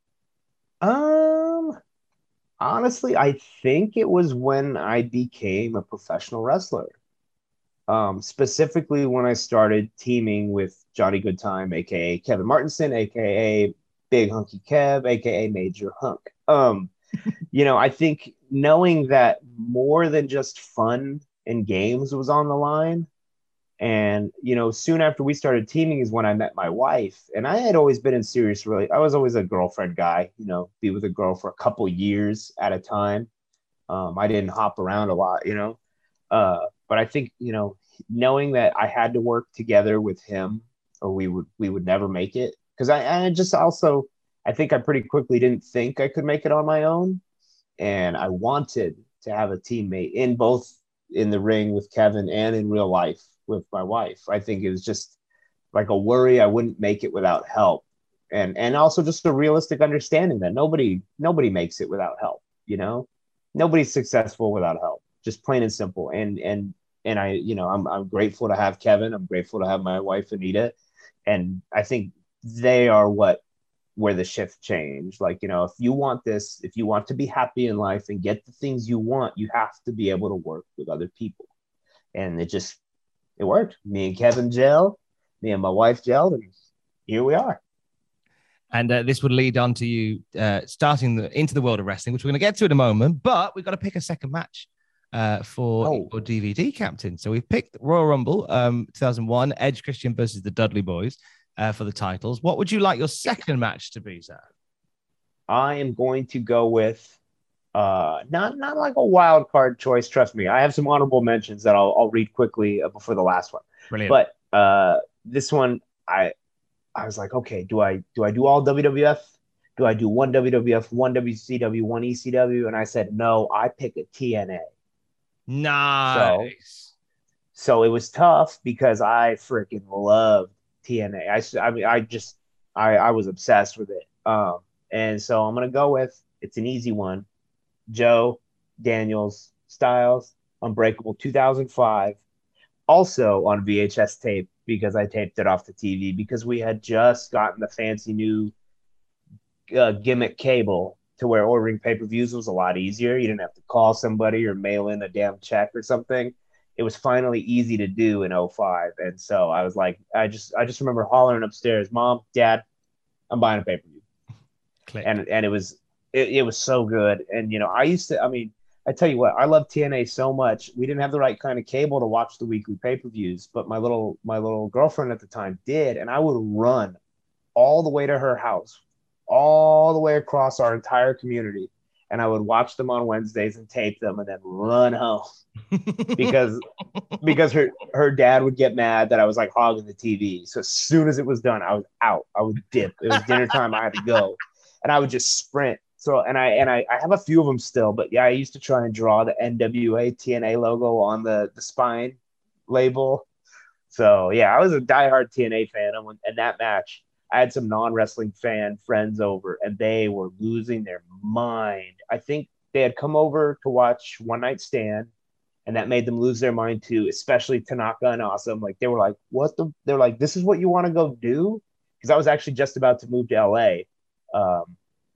Um, honestly, I think it was when I became a professional wrestler. Um, specifically when I started teaming with Johnny Goodtime, aka Kevin Martinson, aka Big Hunky Kev, aka Major Hunk. Um, you know, I think knowing that more than just fun and games was on the line. And, you know, soon after we started teaming is when I met my wife. And I had always been in serious, really, I was always a girlfriend guy, you know, be with a girl for a couple years at a time. Um, I didn't hop around a lot, you know. Uh, but I think, you know, knowing that I had to work together with him or we would we would never make it. Because I, I just also, I think I pretty quickly didn't think I could make it on my own. And I wanted to have a teammate in both in the ring with Kevin and in real life with my wife. I think it was just like a worry I wouldn't make it without help. And and also just a realistic understanding that nobody nobody makes it without help, you know? Nobody's successful without help. Just plain and simple. And and and I, you know, I'm I'm grateful to have Kevin. I'm grateful to have my wife Anita. And I think they are what where the shift changed. Like, you know, if you want this, if you want to be happy in life and get the things you want, you have to be able to work with other people. And it just, it worked. Me and Kevin gelled, me and my wife gelled, and here we are. And uh, this would lead on to you uh, starting the, into the world of wrestling, which we're going to get to in a moment, but we've got to pick a second match uh, for oh. your D V D, Captain. So we've picked Royal Rumble um, two thousand one, Edge Christian versus the Dudley Boys. Uh, for the titles. What would you like your second match to be, sir? I am going to go with uh, not not like a wild card choice. Trust me, I have some honorable mentions that I'll, I'll read quickly uh, before the last one. Brilliant. But uh, this one, I I was like, okay, do I do I do all W W F do I do one W W F, one W C W, one E C W? And I said, no, I pick a T N A. Nice. So, so it was tough because I freaking loved T N A. I, I mean, I just, I, I was obsessed with it. Um, and so I'm going to go with, it's an easy one. Joe, Daniels, Styles, Unbreakable two thousand five. Also on V H S tape because I taped it off the T V because we had just gotten the fancy new uh, gimmick cable to where ordering pay-per-views was a lot easier. You didn't have to call somebody or mail in a damn check or something. It was finally easy to do in oh five. And so I was like, I just I just remember hollering upstairs, Mom, Dad, I'm buying a pay-per-view. Click. And and it was it, it was so good. And you know, I used to I mean, I tell you what, I love T N A so much. We didn't have the right kind of cable to watch the weekly pay-per-views, but my little my little girlfriend at the time did, and I would run all the way to her house, all the way across our entire community, and I would watch them on Wednesdays and tape them and then run home because because her her dad would get mad that I was like hogging the T V. So as soon as it was done, I was out. I would dip. It was dinner time. I had to go, and I would just sprint. So and I and I, I have a few of them still, but yeah, I used to try and draw the N W A T N A logo on the the spine label. So yeah, I was a diehard T N A fan, and, when, and that match, I had some non-wrestling fan friends over, and they were losing their mind. I think they had come over to watch One Night Stand, and that made them lose their mind too, especially Tanaka and Awesome. Like they were like, "What the?" They're like, "This is what you want to go do?" Because I was actually just about to move to L A. Um,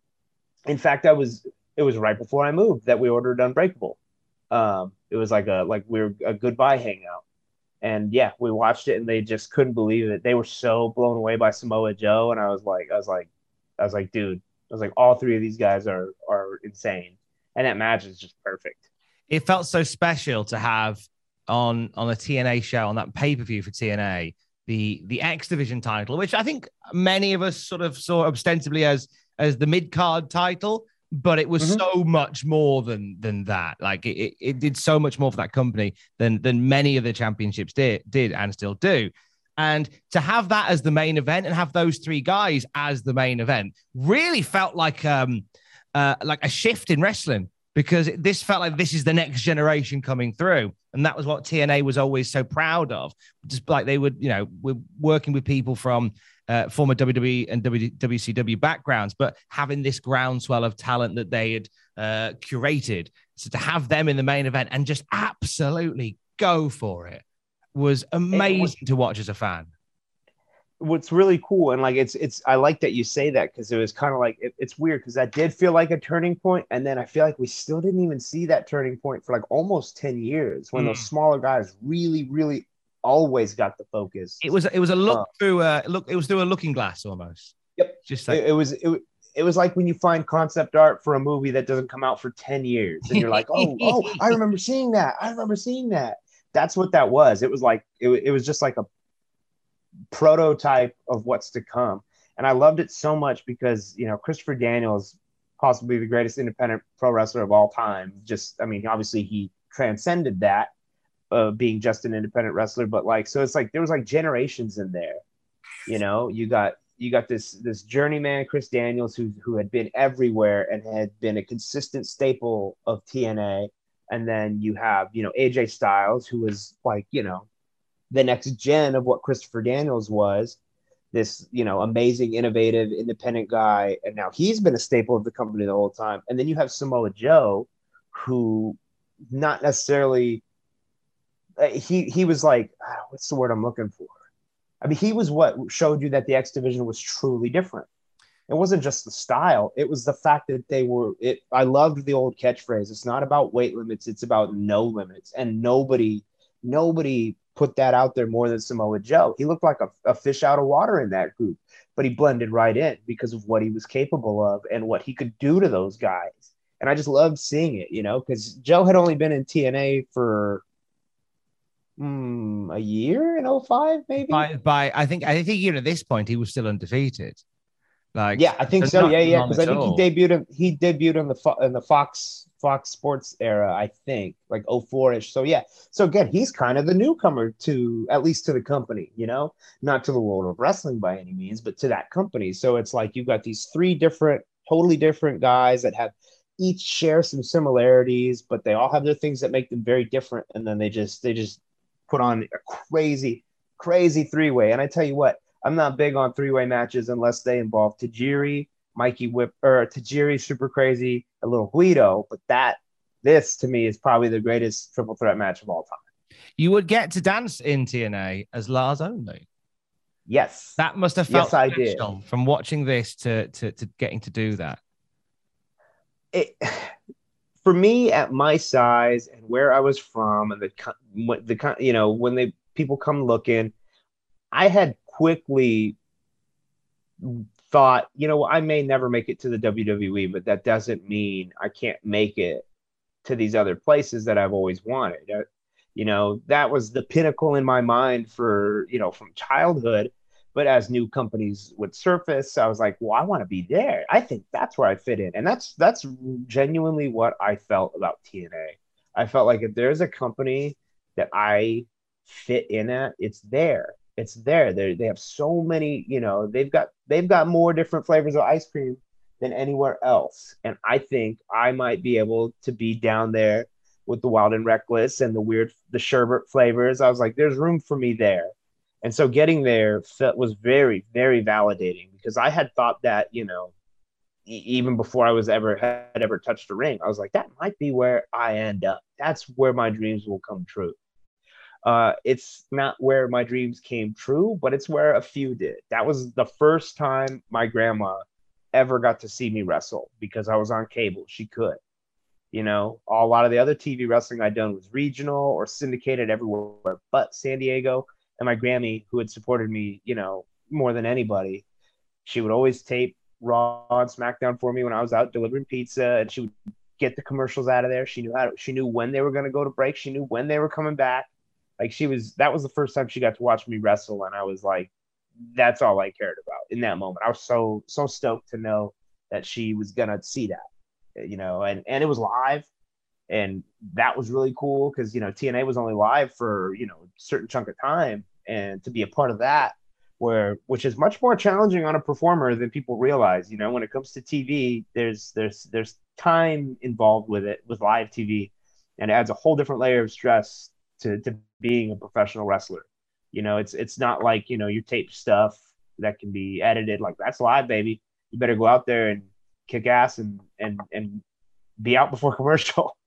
In fact, I was. It was right before I moved that we ordered Unbreakable. Um, it was like a like we were a goodbye hangout, and yeah, we watched it, and they just couldn't believe it. They were so blown away by Samoa Joe, and I was like, I was like, I was like, dude, I was like, all three of these guys are are insane, and that match is just perfect. It felt so special to have on on a T N A show, on that pay per view for T N A, the the X Division title, which I think many of us sort of saw ostensibly as. as the mid-card title, but it was mm-hmm. so much more than than that. Like it, it did so much more for that company than than many of the championships did, did and still do. And to have that as the main event and have those three guys as the main event really felt like um uh, like a shift in wrestling, because this felt like this is the next generation coming through. And that was what T N A was always so proud of. Just like they would, you know, we're working with people from uh, former W W E and W C W backgrounds, but having this groundswell of talent that they had uh, curated. So to have them in the main event and just absolutely go for it was amazing was, to watch as a fan. What's really cool, and like it's it's I like that you say that, because it was kind of like it, it's weird because that did feel like a turning point, and then I feel like we still didn't even see that turning point for like almost ten years when mm. those smaller guys really really always got the focus. It was it was a look uh, through a look it was through a looking glass almost. Yep. Just like it, it was it, it was like when you find concept art for a movie that doesn't come out for ten years and you're like, oh oh I remember seeing that I remember seeing that. That's what that was. It was like it, it was just like a prototype of what's to come, and I loved it so much because, you know, Christopher Daniels, possibly the greatest independent pro wrestler of all time. Just I mean, obviously he transcended that, uh, being just an independent wrestler, but like, so it's like there was like generations in there. You know, you got you got this this journeyman Chris Daniels who who had been everywhere and had been a consistent staple of T N A, and then you have, you know, A J Styles, who was like, you know, the next gen of what Christopher Daniels was, this, you know, amazing, innovative, independent guy. And now he's been a staple of the company the whole time. And then you have Samoa Joe, who not necessarily, uh, he, he was like, ah, what's the word I'm looking for? I mean, he was what showed you that the X Division was truly different. It wasn't just the style. It was the fact that they were, it. I loved the old catchphrase. It's not about weight limits. It's about no limits. And nobody, nobody, put that out there more than Samoa Joe. He looked like a, a fish out of water in that group, but he blended right in because of what he was capable of and what he could do to those guys. And I just loved seeing it, you know, because Joe had only been in T N A for mm, a year in oh five, maybe. By, by I think I think even at this point he was still undefeated. Like, yeah, I think so. so. Yeah, yeah, long because I at think all. he debuted in, he debuted in the Fo- in the Fox Fox Sports era, I think, like oh four ish. So yeah, so again, he's kind of the newcomer to at least to the company, you know, not to the world of wrestling by any means, but to that company. So it's like you've got these three different, totally different guys that have each share some similarities, but they all have their things that make them very different, and then they just they just put on a crazy, crazy three way. And I tell you what, I'm not big on three way matches unless they involve Tajiri, Mikey Whip, or Tajiri, Super Crazy, a little Guido. But that, this to me is probably the greatest triple threat match of all time. You would get to dance in T N A as Lars only. Yes. That must have felt yes, I special did. from watching this to, to, to getting to do that. It, for me, at my size and where I was from, and the the you know when they people come looking, I had quickly thought, you know, I may never make it to the W W E, but that doesn't mean I can't make it to these other places that I've always wanted. Uh, you know, that was the pinnacle in my mind for, you know, from childhood. But as new companies would surface, I was like, well, I want to be there. I think that's where I fit in. And that's that's genuinely what I felt about T N A. I felt like if there's a company that I fit in at, it's there. It's there. They they have so many, you know, they've got they've got more different flavors of ice cream than anywhere else. And I think I might be able to be down there with the Wild and Reckless and the weird, the sherbet flavors. I was like, there's room for me there. And so getting there felt, was very, very validating, because I had thought that, you know, e- even before I was ever had ever touched a ring, I was like, that might be where I end up. That's where my dreams will come true. Uh, it's not where my dreams came true, but it's where a few did. That was the first time my grandma ever got to see me wrestle, because I was on cable. She could, you know, a lot of the other T V wrestling I'd done was regional or syndicated everywhere but San Diego. And my Grammy, who had supported me, you know, more than anybody, she would always tape Raw and SmackDown for me when I was out delivering pizza, and she would get the commercials out of there. She knew how to, she knew when they were going to go to break. She knew when they were coming back. Like, she was, that was the first time she got to watch me wrestle. And I was like, that's all I cared about in that moment. I was so, so stoked to know that she was going to see that, you know, and, and it was live. And that was really cool, because, you know, T N A was only live for, you know, a certain chunk of time. And to be a part of that, where, which is much more challenging on a performer than people realize, you know, when it comes to T V, there's, there's, there's time involved with it, with live T V, and it adds a whole different layer of stress to, to being a professional wrestler. You know, it's, it's not like, you know, you tape stuff that can be edited. Like, that's live, baby. You better go out there and kick ass and, and, and be out before commercial.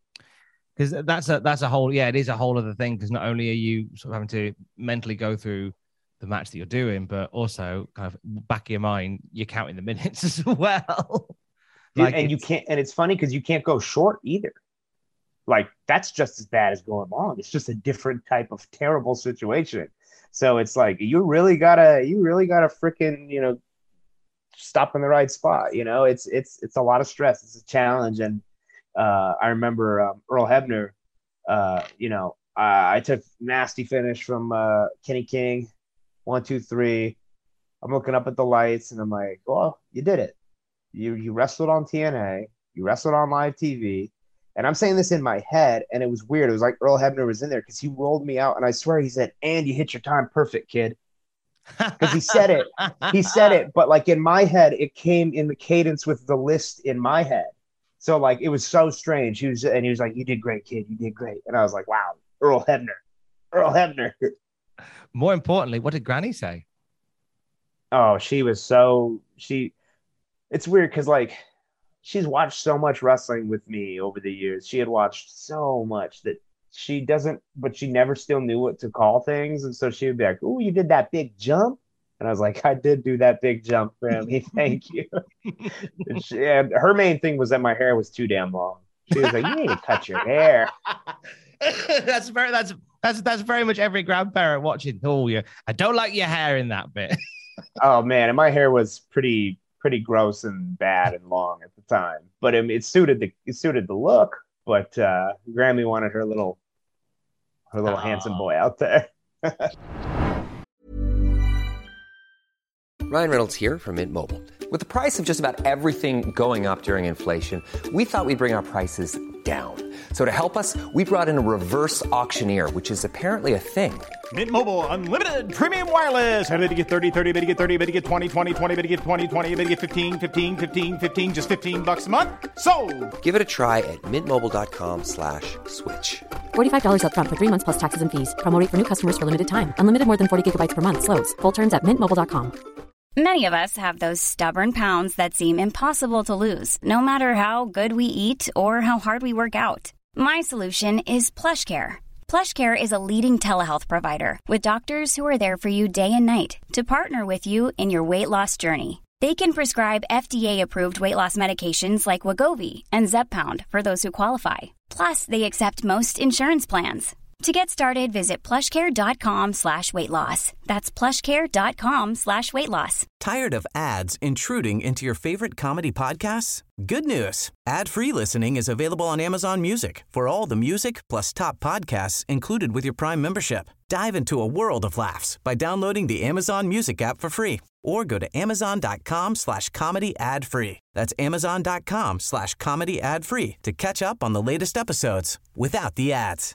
Because that's a that's a whole yeah, it is a whole other thing. Because not only are you sort of having to mentally go through the match that you're doing, but also kind of back of your mind, you're counting the minutes as well. Dude, like, and you can't, and it's funny because you can't go short either. Like, that's just as bad as going long. It's just a different type of terrible situation. So it's like, you really gotta, you really gotta freaking, you know, stop in the right spot. You know, it's it's it's a lot of stress. It's a challenge. And uh, I remember um, Earl Hebner. Uh, you know, I, I took nasty finish from uh, Kenny King. One, two, three. I'm looking up at the lights, and I'm like, well, you did it. You you wrestled on T N A. You wrestled on live T V. And I'm saying this in my head, and it was weird. It was like Earl Hebner was in there because he rolled me out, and I swear he said, and you hit your time perfect, kid. Because he said it. He said it, but like in my head, it came in the cadence with the list in my head. So like it was so strange. He was, and he was like, you did great, kid. You did great. And I was like, wow, Earl Hebner. Earl Hebner. More importantly, what did Granny say? Oh, she was so, she, it's weird because like, she's watched so much wrestling with me over the years. She had watched so much that she doesn't, but she never still knew what to call things. And so she would be like, oh, you did that big jump? And I was like, I did do that big jump, Grammy. Thank you. and, she, and her main thing was that my hair was too damn long. She was like, you need to cut your hair. that's very, that's, that's, that's very much every grandparent watching. Oh, yeah. I don't like your hair in that bit. Oh man. And my hair was pretty, pretty gross and bad and long at the time, but I mean, it suited the it suited the look. But uh, Grammy wanted her little her little Aww. handsome boy out there. Ryan Reynolds here from Mint Mobile. With the price of just about everything going up during inflation, we thought we'd bring our prices down. So to help us, we brought in a reverse auctioneer, which is apparently a thing. Mint Mobile Unlimited Premium Wireless. How to get thirty, thirty, how to get thirty, how to get twenty, twenty, twenty, how to get twenty, twenty, how to get fifteen, fifteen, fifteen, fifteen, just fifteen bucks a month? Sold! Give it a try at mintmobile.com slash switch. forty-five dollars up front for three months plus taxes and fees. Promo rate for new customers for limited time. Unlimited more than forty gigabytes per month. Slows full terms at mint mobile dot com. Many of us have those stubborn pounds that seem impossible to lose, no matter how good we eat or how hard we work out. My solution is PlushCare. PlushCare is a leading telehealth provider with doctors who are there for you day and night to partner with you in your weight loss journey. They can prescribe F D A-approved weight loss medications like Wegovy and Zepbound for those who qualify. Plus, they accept most insurance plans. To get started, visit plushcare.com slash weight loss. That's plushcare.com slash weight loss. Tired of ads intruding into your favorite comedy podcasts? Good news. Ad-free listening is available on Amazon Music for all the music plus top podcasts included with your Prime membership. Dive into a world of laughs by downloading the Amazon Music app for free or go to amazon.com slash comedy ad free. That's amazon.com slash comedy ad free to catch up on the latest episodes without the ads.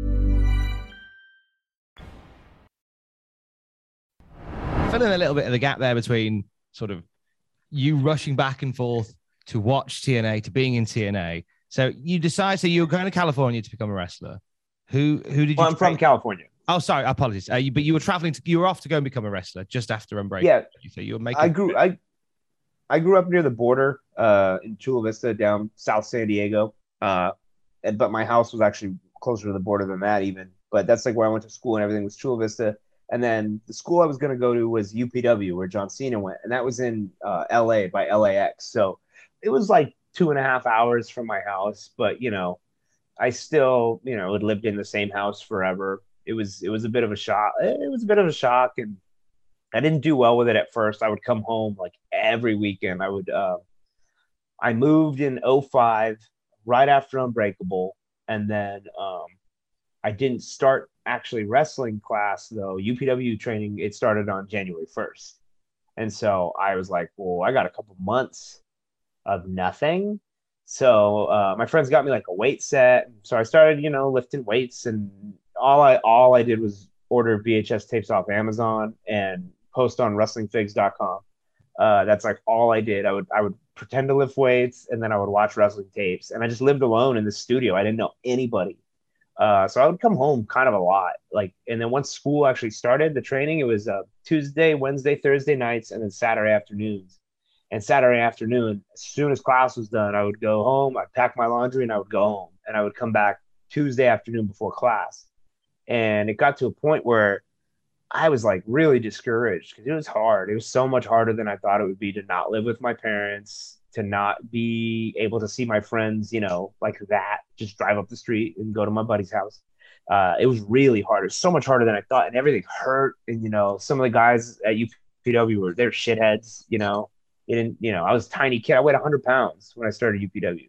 Filling a little bit of the gap there between sort of you rushing back and forth to watch T N A to being in T N A. So you decide, so you were going to California to become a wrestler. Who who did you? Well, I'm tra- from California. Oh, sorry, apologies. Uh, you, but you were traveling to, you were off to go and become a wrestler just after Unbreakable. Yeah, so you were making. I grew I I grew up near the border uh, in Chula Vista, down South San Diego. Uh, and, but my house was actually closer to the border than that, even. But that's like where I went to school and everything was Chula Vista. And then the school I was going to go to was U P W, where John Cena went. And that was in uh, L A by L A X. So it was like two and a half hours from my house. But, you know, I still, you know, had lived in the same house forever. It was it was a bit of a shock. It was a bit of a shock. And I didn't do well with it at first. I would come home like every weekend. I would uh, I moved in oh five, right after Unbreakable. And then um, I didn't start actually wrestling class, though. U P W training, it started on January first. And so I was like, well, I got a couple months of nothing. So uh, my friends got me like a weight set. So I started, you know, lifting weights, and all I all I did was order V H S tapes off Amazon and post on wrestling figs dot com. Uh, that's like all I did. I would I would pretend to lift weights, and then I would watch wrestling tapes. And I just lived alone in the studio. I didn't know anybody. Uh, so I would come home kind of a lot. Like, and then once school actually started, the training, it was uh, Tuesday, Wednesday, Thursday nights, and then Saturday afternoons. And Saturday afternoon, as soon as class was done, I would go home, I'd pack my laundry, and I would go home. And I would come back Tuesday afternoon before class. And it got to a point where I was like really discouraged because it was hard. It was so much harder than I thought it would be to not live with my parents, to not be able to see my friends, you know, like that, just drive up the street and go to my buddy's house. Uh, it was really hard. It was so much harder than I thought, and everything hurt. And, you know, some of the guys at U P W were, they're shitheads, you know. It didn't, you know, I was a tiny kid. I weighed one hundred pounds when I started U P W.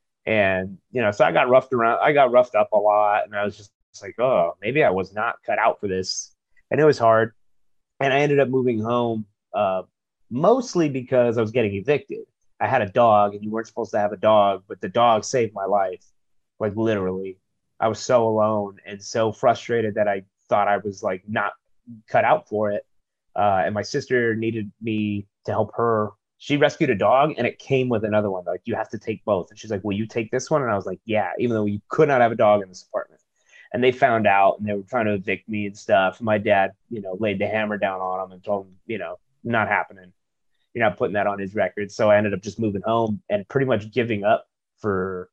And, you know, so I got roughed around. I got roughed up a lot, and I was just like, oh, maybe I was not cut out for this. And it was hard. And I ended up moving home uh, mostly because I was getting evicted. I had a dog, and you weren't supposed to have a dog, but the dog saved my life, like literally. I was so alone and so frustrated that I thought I was like not cut out for it. Uh, and my sister needed me to help her. She rescued a dog, and it came with another one. Like, you have to take both. And she's like, will you take this one? And I was like, yeah, even though you could not have a dog in this apartment. And they found out, and they were trying to evict me and stuff. My dad, you know, laid the hammer down on them and told him, you know, not happening. You're not putting that on his record. So I ended up just moving home and pretty much giving up for,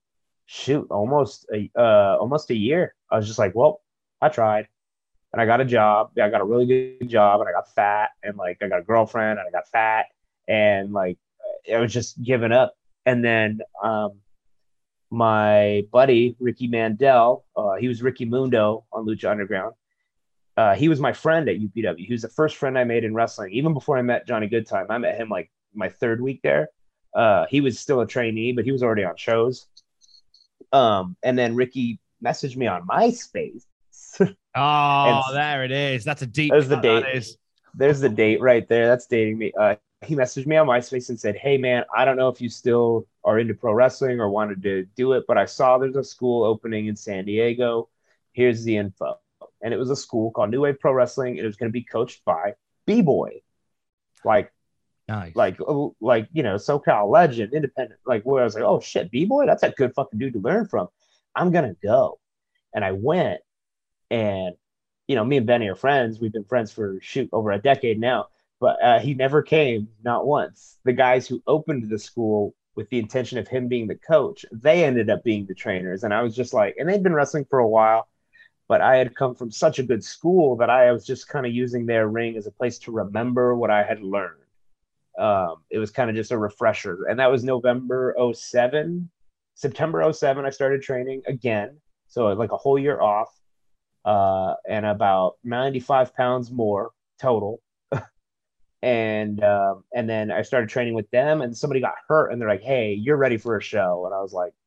shoot, almost a, uh, almost a year. I was just like, well, I tried. And I got a job. I got a really good job, and I got fat, and like I got a girlfriend, and I got fat, and like I was just giving up. And then um, my buddy Ricky Mandel, uh, he was Ricky Mundo on Lucha Underground. Uh, he was my friend at U P W. He was the first friend I made in wrestling, even before I met Johnny Goodtime. I met him like my third week there. Uh, he was still a trainee, but he was already on shows. Um, and then Ricky messaged me on MySpace. Oh, and there it is. That's a deep. That was the date. That is. There's the date right there. That's dating me. Uh, he messaged me on MySpace and said, "Hey man, I don't know if you still are into pro wrestling or wanted to do it, but I saw there's a school opening in San Diego. Here's the info." And it was a school called New Wave Pro Wrestling. It was going to be coached by B-Boy, like, nice, like, like you know, SoCal legend, independent. Like, where I was like, "Oh shit, B-Boy, that's a good fucking dude to learn from. I'm gonna go." And I went, and you know, me and Benny are friends. We've been friends for shoot over a decade now. But uh, he never came, not once. The guys who opened the school with the intention of him being the coach, they ended up being the trainers. And I was just like, and they'd been wrestling for a while, but I had come from such a good school that I was just kind of using their ring as a place to remember what I had learned. Um, it was kind of just a refresher. And that was November oh seven. September oh seven, I started training again. So like a whole year off, uh, and about ninety-five pounds more total. And um, and then I started training with them, and somebody got hurt, and they're like, "Hey, you're ready for a show?" And I was like,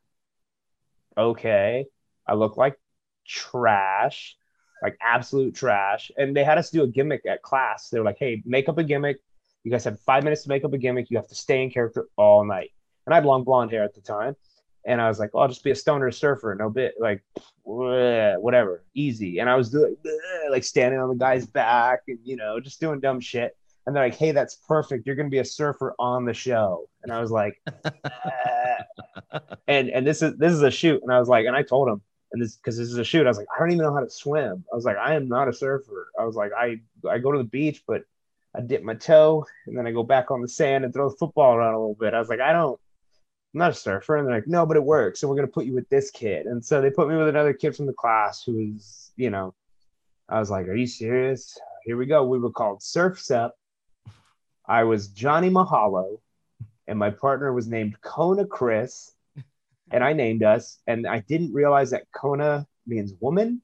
"Okay." I look like trash, like absolute trash. And they had us do a gimmick at class. They were like, "Hey, make up a gimmick. You guys have five minutes to make up a gimmick. You have to stay in character all night." And I had long blonde hair at the time, and I was like, "Oh, I'll just be a stoner surfer, no bit, like whatever, easy." And I was doing like standing on the guy's back, and you know, just doing dumb shit. And they're like, "Hey, that's perfect. You're going to be a surfer on the show." And I was like, ah. and and this is this is a shoot. And I was like, and I told him, and this because this is a shoot. I was like, I don't even know how to swim. I was like, I am not a surfer. I was like, I I go to the beach, but I dip my toe, and then I go back on the sand and throw the football around a little bit. I was like, I don't. I'm not a surfer. And they're like, "No, but it works. So we're going to put you with this kid." And so they put me with another kid from the class who was, you know, I was like, "Are you serious? Here we go." We were called Surf Sep. I was Johnny Mahalo, and my partner was named Kona Chris, and I named us. And I didn't realize that Kona means woman.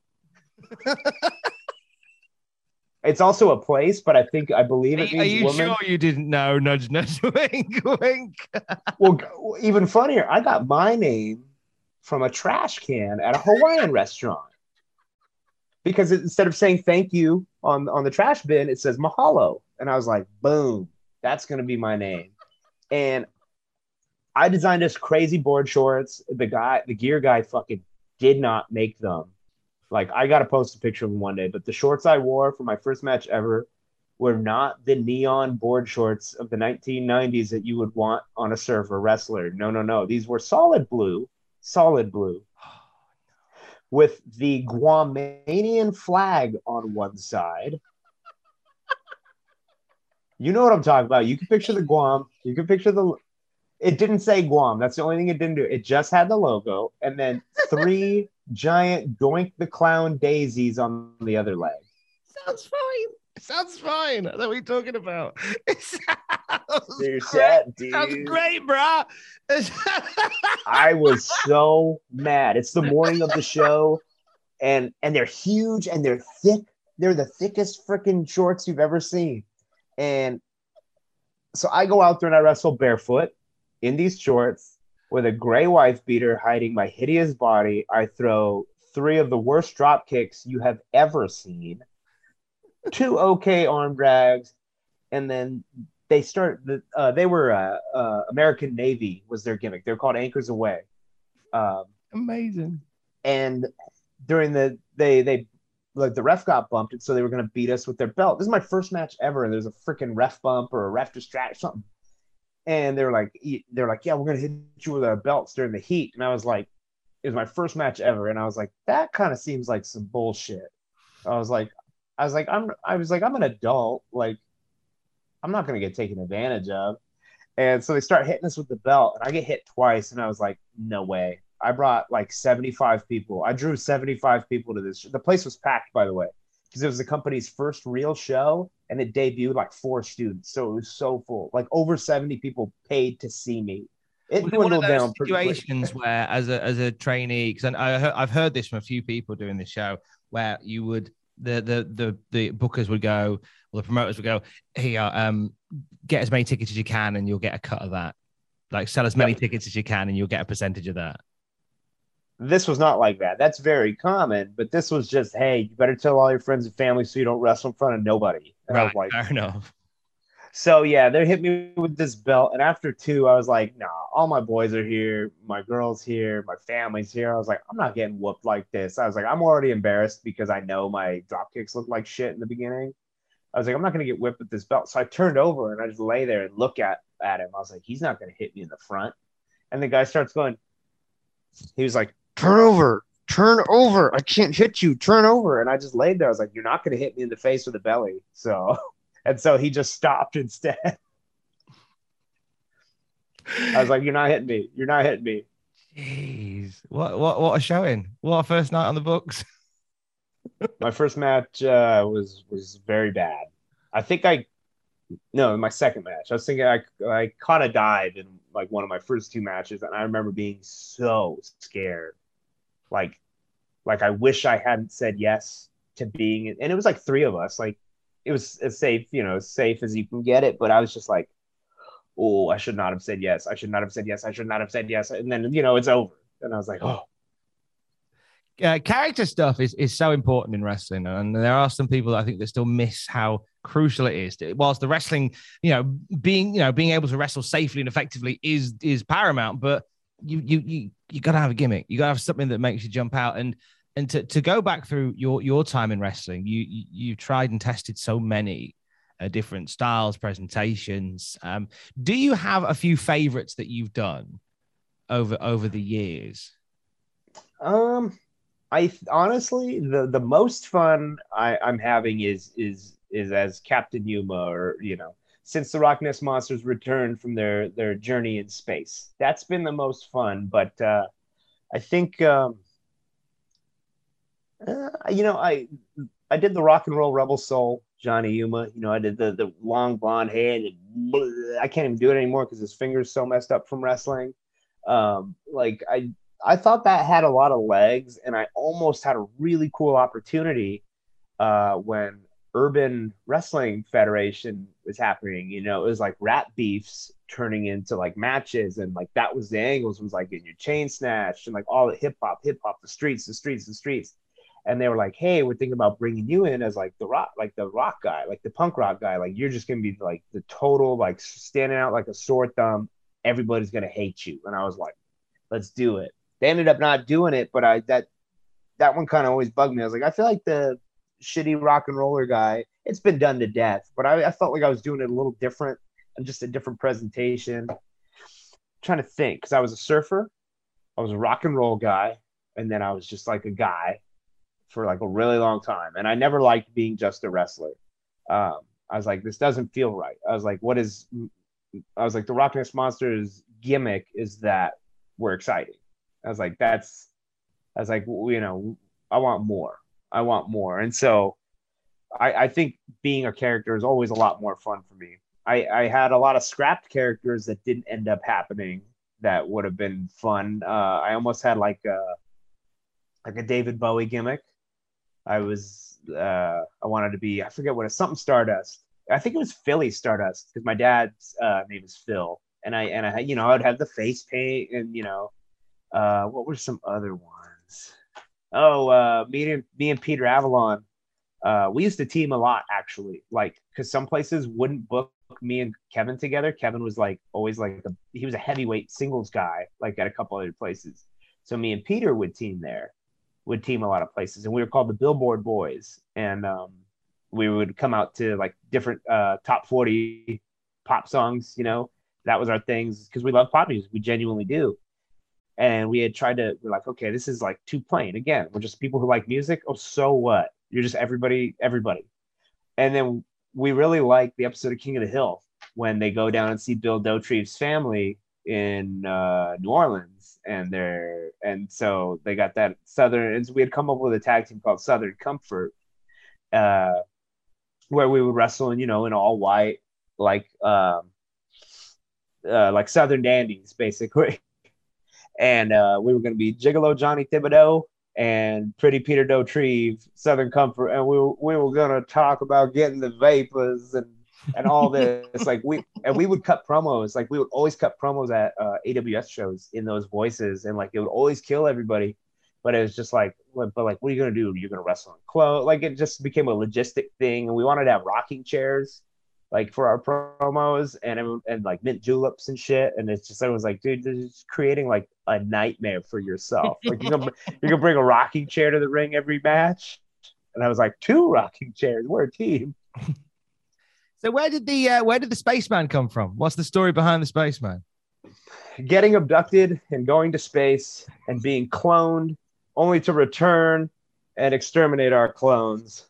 It's also a place, but I think I believe it means Are you woman. sure you didn't know? Nudge, nudge, wink, wink. Well, even funnier, I got my name from a trash can at a Hawaiian restaurant. Because it, instead of saying thank you on, on the trash bin, it says mahalo. And I was like, boom, that's going to be my name. And I designed this crazy board shorts. The guy, the gear guy fucking did not make them. Like, I got to post a picture of them one day, but the shorts I wore for my first match ever were not the neon board shorts of the nineteen nineties that you would want on a surfer wrestler. No, no, no. These were solid blue, solid blue, with the Guamanian flag on one side. You know what I'm talking about. You can picture the Guam. You can picture the... It didn't say Guam. That's the only thing it didn't do. It just had the logo, and then three giant Doink the Clown daisies on the other leg. Sounds fine. Sounds fine. That's what we're talking about. It sounds You're great. set, dude. Sounds great, bro. I was so mad. It's the morning of the show, and and they're huge and they're thick. They're the thickest freaking shorts you've ever seen. And so I go out there and I wrestle barefoot in these shorts with a gray wife beater hiding my hideous body. I throw three of the worst drop kicks you have ever seen, two okay arm drags, and then they start. The, uh, they were uh, uh, American Navy was their gimmick. They're called Anchors Away. Um, Amazing. And during the they they like the ref got bumped, and so they were going to beat us with their belt. This is my first match ever, and there's a freaking ref bump or a ref distract something. And they're like, they're like, yeah, we're going to hit you with our belts during the heat. And I was like, it was my first match ever, and I was like, that kind of seems like some bullshit. I was like, I was like, I'm, I was like, I'm an adult, like, I'm not going to get taken advantage of. And so they start hitting us with the belt, and I get hit twice, and I was like, no way. I brought like seventy-five people. I drew seventy-five people to this. The place was packed, by the way, because it was the company's first real show, and it debuted like four students. So it was so full. Like over seventy people paid to see me. It was dwindled it one of those down pretty situations quick. where, as a as a trainee, because I, I heard, I've heard this from a few people doing this show, where you would the the the the bookers would go, or the promoters would go, here, um, get as many tickets as you can, and you'll get a cut of that. Like, sell as many Yep. tickets as you can, and you'll get a percentage of that. This was not like that. That's very common, but this was just, hey, you better tell all your friends and family so you don't wrestle in front of nobody. And right, I was like, fair enough. So yeah, they hit me with this belt, and after two, I was like, nah, all my boys are here, my girl's here, my family's here. I was like, I'm not getting whooped like this. I was like, I'm already embarrassed because I know my drop kicks look like shit in the beginning. I was like, I'm not gonna get whipped with this belt. So I turned over and I just lay there and look at at him. I was like, he's not gonna hit me in the front. And the guy starts going. He was like, turn over, turn over. I can't hit you. Turn over. And I just laid there. I was like, you're not gonna hit me in the face with a belly. So. And so he just stopped instead. I was like, you're not hitting me. You're not hitting me. Jeez. What what what a showing. What a first night on the books. My first match uh, was was very bad. I think I no, my second match. I was thinking I I caught a dive in like one of my first two matches, and I remember being so scared. Like like I wish I hadn't said yes to being and it was like three of us. Like it was as safe, you know, as safe as you can get it. But I was just like, oh, I should not have said yes. I should not have said yes. I should not have said yes. And then, you know, it's over. And I was like, oh. Uh, character stuff is, is so important in wrestling. And there are some people that I think that still miss how crucial it is. Whilst the wrestling, you know, being, you know, being able to wrestle safely and effectively is, is paramount, but you, you, you, you got to have a gimmick. You got to have something that makes you jump out. And, And to, to go back through your, your time in wrestling, you, you you tried and tested so many uh, different styles, presentations. Um, do you have a few favorites that you've done over over the years? Um, I honestly the the most fun I, I'm having is is is as Captain Yuma, or you know, since the Rock Ness Monsters returned from their their journey in space. That's been the most fun. But uh, I think. Um, Uh, you know, I I did the Rock and Roll Rebel Soul, Johnny Yuma. You know, I did the the long blonde hair. And blah, I can't even do it anymore because his finger's so messed up from wrestling. Um, like I I thought that had a lot of legs, and I almost had a really cool opportunity uh, when Urban Wrestling Federation was happening. You know, it was like rap beefs turning into like matches, and like that was the angles, was like in your chain snatch and like all the hip hop, hip hop, the streets, the streets, the streets. And they were like, hey, we're thinking about bringing you in as like the rock, like the rock guy, like the punk rock guy. Like you're just going to be like the total, like standing out like a sore thumb. Everybody's going to hate you. And I was like, let's do it. They ended up not doing it, but I, that, that one kind of always bugged me. I was like, I feel like the shitty rock and roller guy, it's been done to death, but I, I felt like I was doing it a little different and just a different presentation. I'm trying to think. Cause I was a surfer. I was a rock and roll guy. And then I was just like a guy for like a really long time. And I never liked being just a wrestler. Um, I was like, this doesn't feel right. I was like, what is, I was like, the Rock Ness Monsters gimmick is that we're exciting. I was like, that's, I was like, you know, I want more. I want more. And so I, I think being a character is always a lot more fun for me. I, I had a lot of scrapped characters that didn't end up happening that would have been fun. Uh, I almost had like a, like a David Bowie gimmick. I was, uh, I wanted to be, I forget what it's, something Stardust. I think it was Philly Stardust because my dad's uh, name is Phil. And I, and I, you know, I'd have the face paint and, you know, uh, what were some other ones? Oh, uh, me and, me and Peter Avalon, uh, we used to team a lot actually, like, cause some places wouldn't book me and Kevin together. Kevin was like, always like, a, he was a heavyweight singles guy, like at a couple other places. So me and Peter would team there. would team a lot of places, and we were called the Billboard Boys. And um, we would come out to like different uh, top forty pop songs, you know, that was our things because we love pop music. We genuinely do. And we had tried to, we're like, okay, this is like too plain. Again, we're just people who like music. Oh, so what? You're just everybody, everybody. And then we really liked the episode of King of the Hill when they go down and see Bill Dauterive's family in uh, New Orleans, and they're and so they got that Southern. And so we had come up with a tag team called Southern Comfort, uh, where we would wrestle in, you know, in all white, like um, uh, like Southern dandies, basically. And uh, we were going to be Gigolo Johnny Thibodeau and Pretty Peter Dauterive, Southern Comfort, and we were, we were going to talk about getting the vapors and. and all this. It's like we and we would cut promos. Like we would always cut promos at uh, A W S shows in those voices, and like it would always kill everybody but it was just like, but like, what are you gonna do? You're gonna wrestle in clothes? Like it just became a logistic thing, and we wanted to have rocking chairs, like for our promos, and and like mint juleps and shit. And it's just, I was like, dude, this is creating like a nightmare for yourself. Like you're gonna you're gonna bring a rocking chair to the ring every match, and I was like, two rocking chairs, we're a team. So where did the uh, where did the spaceman come from? What's the story behind the spaceman? Getting abducted and going to space and being cloned, only to return and exterminate our clones.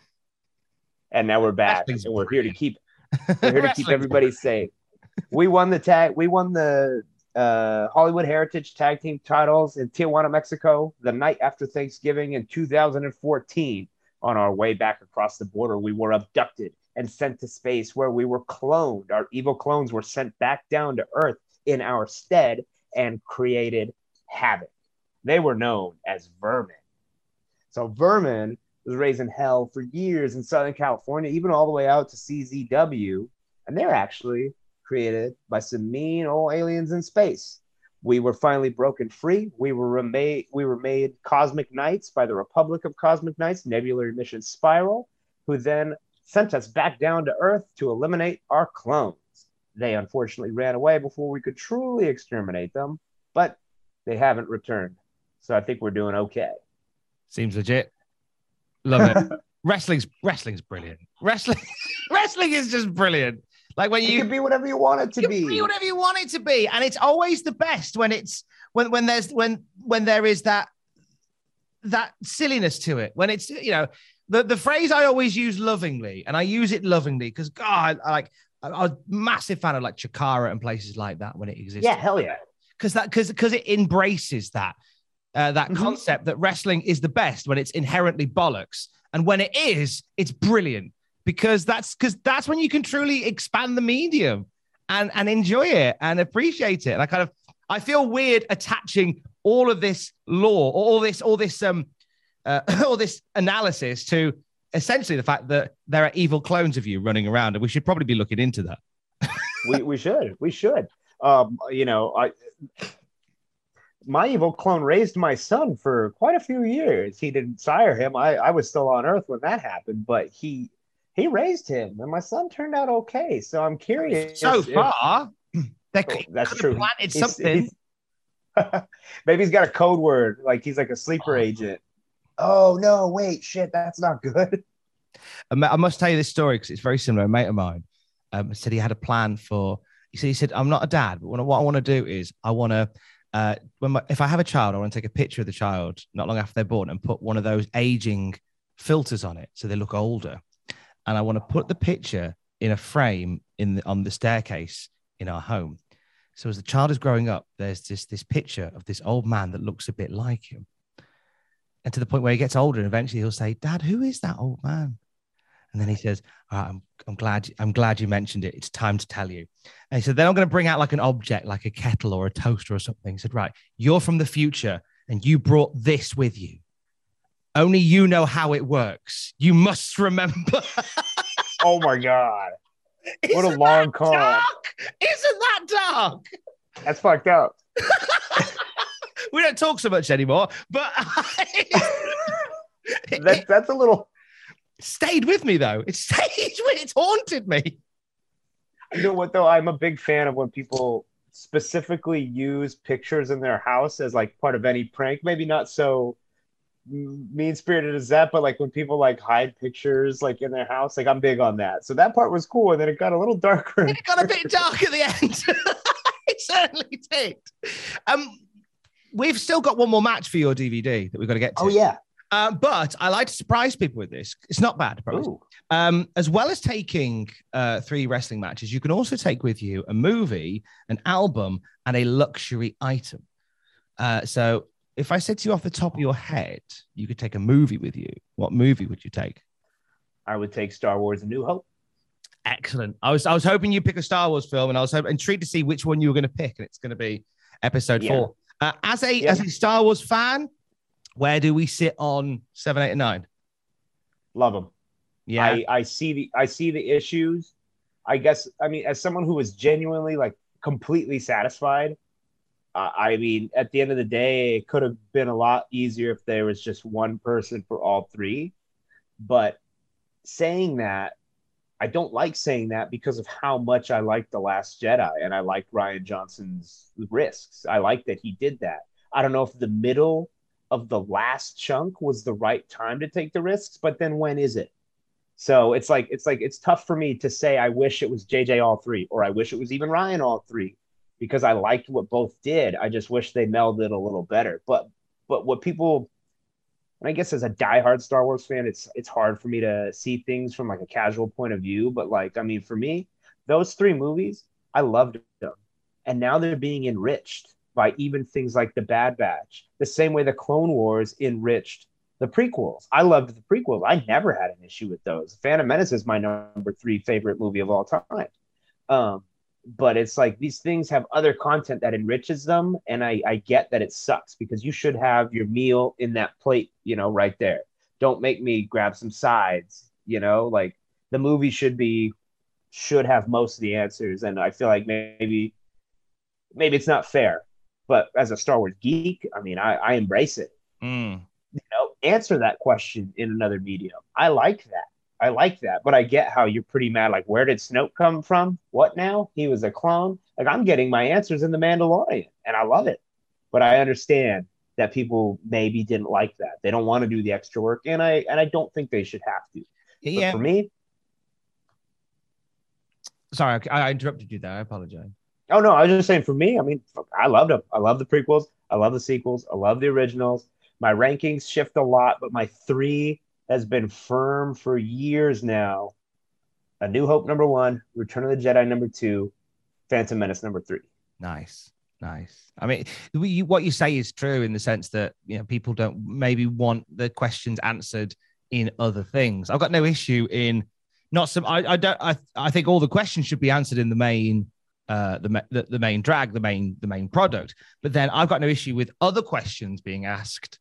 And now we're back, and we're here to keep we're here to keep everybody safe. We won the tag. We won the uh, Hollywood Heritage Tag Team titles in Tijuana, Mexico, the night after Thanksgiving in two thousand fourteen. On our way back across the border, we were abducted and sent to space, where we were cloned. Our evil clones were sent back down to Earth in our stead and created havoc. They were known as Vermin. So Vermin was raising hell for years in Southern California, even all the way out to C Z W. And they're actually created by some mean old aliens in space. We were finally broken free. We were made, we were made Cosmic Knights by the Republic of Cosmic Knights, Nebular Mission Spiral, who then sent us back down to Earth to eliminate our clones. They unfortunately ran away before we could truly exterminate them, but they haven't returned. So I think we're doing okay. Seems legit. Love it. Wrestling's wrestling's brilliant. Wrestling wrestling is just brilliant. Like when you it can be whatever you want it to you be. be whatever you want it to be, and it's always the best when it's when when there's when when there is that that silliness to it. When it's, you know, the the phrase I always use lovingly, and I use it lovingly because God, I like I, I was a massive fan of like Chikara and places like that when it existed. Yeah, hell yeah. Because that because because it embraces that uh, that mm-hmm. concept that wrestling is the best when it's inherently bollocks, and when it is, it's brilliant. Because that's because that's when you can truly expand the medium and, and enjoy it and appreciate it. And I kind of I feel weird attaching all of this lore, or all this, all this, um, uh, all this analysis to essentially the fact that there are evil clones of you running around, and we should probably be looking into that. we we should we should. Um, you know, I my evil clone raised my son for quite a few years. He didn't sire him. I I was still on Earth when that happened, but he. He raised him, and my son turned out okay. So I'm curious. So if, far, oh, that's true. Planted he's, something. He's, maybe he's got a code word, like he's like a sleeper oh. agent. Oh no! Wait, shit, that's not good. I must tell you this story because it's very similar. A mate of mine um, said he had a plan for. He said, "He said I'm not a dad, but what I want to do is I want to, uh, when my, if I have a child, I want to take a picture of the child not long after they're born and put one of those aging filters on it so they look older." And I want to put the picture in a frame in the, on the staircase in our home. So as the child is growing up, there's this, this picture of this old man that looks a bit like him. And to the point where he gets older and eventually he'll say, "Dad, who is that old man?" And then he says, "All right, I'm, I'm glad, I'm glad you mentioned it. It's time to tell you." And he said, "Then I'm going to bring out like an object, like a kettle or a toaster or something." He said, "Right, you're from the future and you brought this with you. Only you know how it works. You must remember." Oh my God. What Isn't a long con. Dark? Isn't that dark? That's fucked up. We don't talk so much anymore, but that, that's a little it stayed with me though. It stayed with it's haunted me. You know what though? I'm a big fan of when people specifically use pictures in their house as like part of any prank. Maybe not so mean-spirited as that, but like when people like hide pictures like in their house, like I'm big on that. So that part was cool, and then it got a little darker. It got a bit dark at the end. It certainly did. Um, we've still got one more match for your D V D that we've got to get to. Oh yeah. Uh, but I like to surprise people with this. It's not bad, I promise. Um, as well as taking uh, three wrestling matches, you can also take with you a movie, an album, and a luxury item. Uh, so if I said to you off the top of your head, you could take a movie with you, what movie would you take? I would take Star Wars: A New Hope. Excellent. I was I was hoping you'd pick a Star Wars film, and I was hoping, intrigued to see which one you were going to pick, and it's going to be Episode yeah. Four. Uh, as a yeah. as a Star Wars fan, where do we sit on seven, eight, and nine? Love them. Yeah, I, I see the I see the issues. I guess I mean, as someone who is genuinely like completely satisfied Uh, I mean, at the end of the day, it could have been a lot easier if there was just one person for all three. But saying that, I don't like saying that because of how much I like The Last Jedi and I liked Rian Johnson's risks. I like that he did that. I don't know if the middle of the last chunk was the right time to take the risks, but then when is it? So it's like it's like it's tough for me to say I wish it was J J all three, or I wish it was even Rian all three, because I liked what both did. I just wish they melded a little better. But but what people, and I guess as a diehard Star Wars fan, it's it's hard for me to see things from like a casual point of view. But like, I mean, for me, those three movies, I loved them. And now they're being enriched by even things like The Bad Batch, the same way the Clone Wars enriched the prequels. I loved the prequels. I never had an issue with those. Phantom Menace is my number three favorite movie of all time. Um, but it's like these things have other content that enriches them. And I, I get that it sucks because you should have your meal in that plate, you know, right there. Don't make me grab some sides, you know, like the movie should be, should have most of the answers. And I feel like maybe, maybe it's not fair, but as a Star Wars geek, I mean, I, I embrace it. Mm. You know, answer that question in another medium. I like that. I like that, but I get how you're pretty mad. Like, where did Snoke come from? What now? He was a clone. Like, I'm getting my answers in The Mandalorian, and I love it. But I understand that people maybe didn't like that. They don't want to do the extra work, and I and I don't think they should have to. Yeah. But for me, sorry, I, I interrupted you there. I apologize. Oh no, I was just saying. For me, I mean, I loved them. I love the prequels. I love the sequels. I love the originals. My rankings shift a lot, but my three has been firm for years now. A New Hope, number one. Return of the Jedi, number two. Phantom Menace, number three. Nice, nice. I mean, we, what you say is true in the sense that, you know, people don't maybe want the questions answered in other things. I've got no issue in not some. I, I don't. I, I think all the questions should be answered in the main. Uh, the, the the main drag, the main the main product. But then I've got no issue with other questions being asked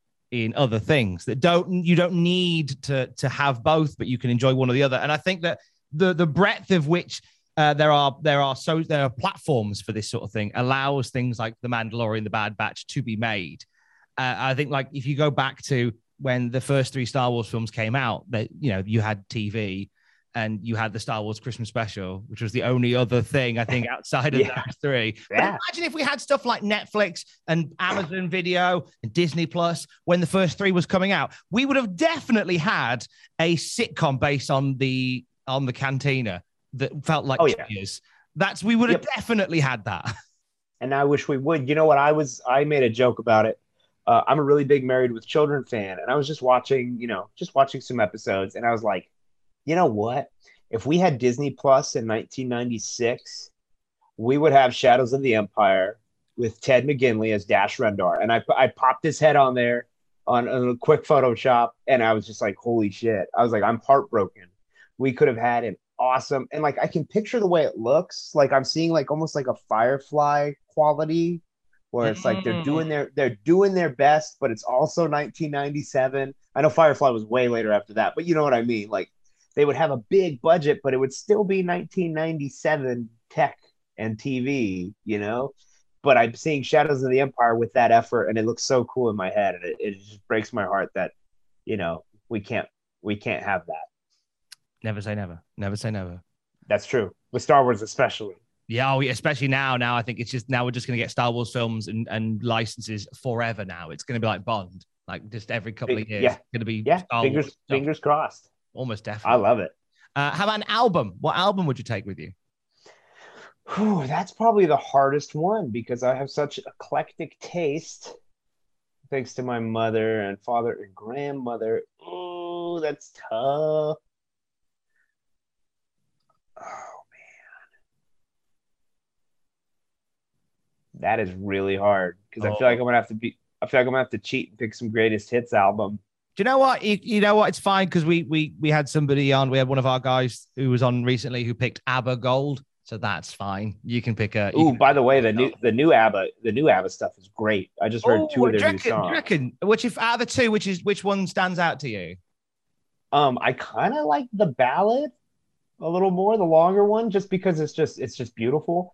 in other things that don't you don't need to to have both, but you can enjoy one or the other. And I think that the the breadth of which uh, there are there are so there are platforms for this sort of thing allows things like The Mandalorian, The Bad Batch to be made. Uh, I think like if you go back to when the first three Star Wars films came out, that you know you had T V. And you had the Star Wars Christmas special, which was the only other thing, I think, outside of yeah. those three. Yeah. But imagine if we had stuff like Netflix and Amazon Video and Disney Plus when the first three was coming out. We would have definitely had a sitcom based on the on the Cantina that felt like oh, yeah. years. That's we would have yep. definitely had that. And I wish we would. You know what? I was I made a joke about it. Uh, I'm a really big Married with Children fan, and I was just watching, you know, just watching some episodes, and I was like, you know what? If we had Disney Plus in nineteen ninety-six, we would have Shadows of the Empire with Ted McGinley as Dash Rendar. And I, I popped his head on there on, on a quick Photoshop, and I was just like, holy shit. I was like, I'm heartbroken. We could have had an awesome, and like I can picture the way it looks. Like I'm seeing like almost like a Firefly quality where it's like they're doing their they're doing their best, but it's also nineteen ninety-seven. I know Firefly was way later after that, but you know what I mean? Like they would have a big budget, but it would still be nineteen ninety-seven tech and T V, you know? But I'm seeing Shadows of the Empire with that effort, and it looks so cool in my head. And it, it just breaks my heart that, you know, we can't, we can't have that. Never say never. Never say never. That's true. With Star Wars, especially. Yeah, oh, especially now. Now, I think it's just, now we're just going to get Star Wars films and, and licenses forever now. It's going to be like Bond, like just every couple of years. Yeah. It's going to be yeah. Star Fingers, Wars fingers crossed. Almost definitely. I love it. Uh, how about an album? What album would you take with you? Whew, that's probably the hardest one because I have such eclectic taste. Thanks to my mother and father and grandmother. Oh, that's tough. Oh, man. That is really hard because oh. I feel like I'm going to have to be, I feel like I'm going to have to cheat and pick some greatest hits album. Do you know what? You, you know what? It's fine because we we we had somebody on. We had one of our guys who was on recently who picked ABBA Gold, so that's fine. You can pick a. Oh, by the way, the new the new ABBA the new ABBA stuff is great. I just heard oh, two of their reckon, new songs. Do you reckon? Which if out of the two, which is which one stands out to you? Um, I kind of like the ballad a little more, the longer one, just because it's just it's just beautiful.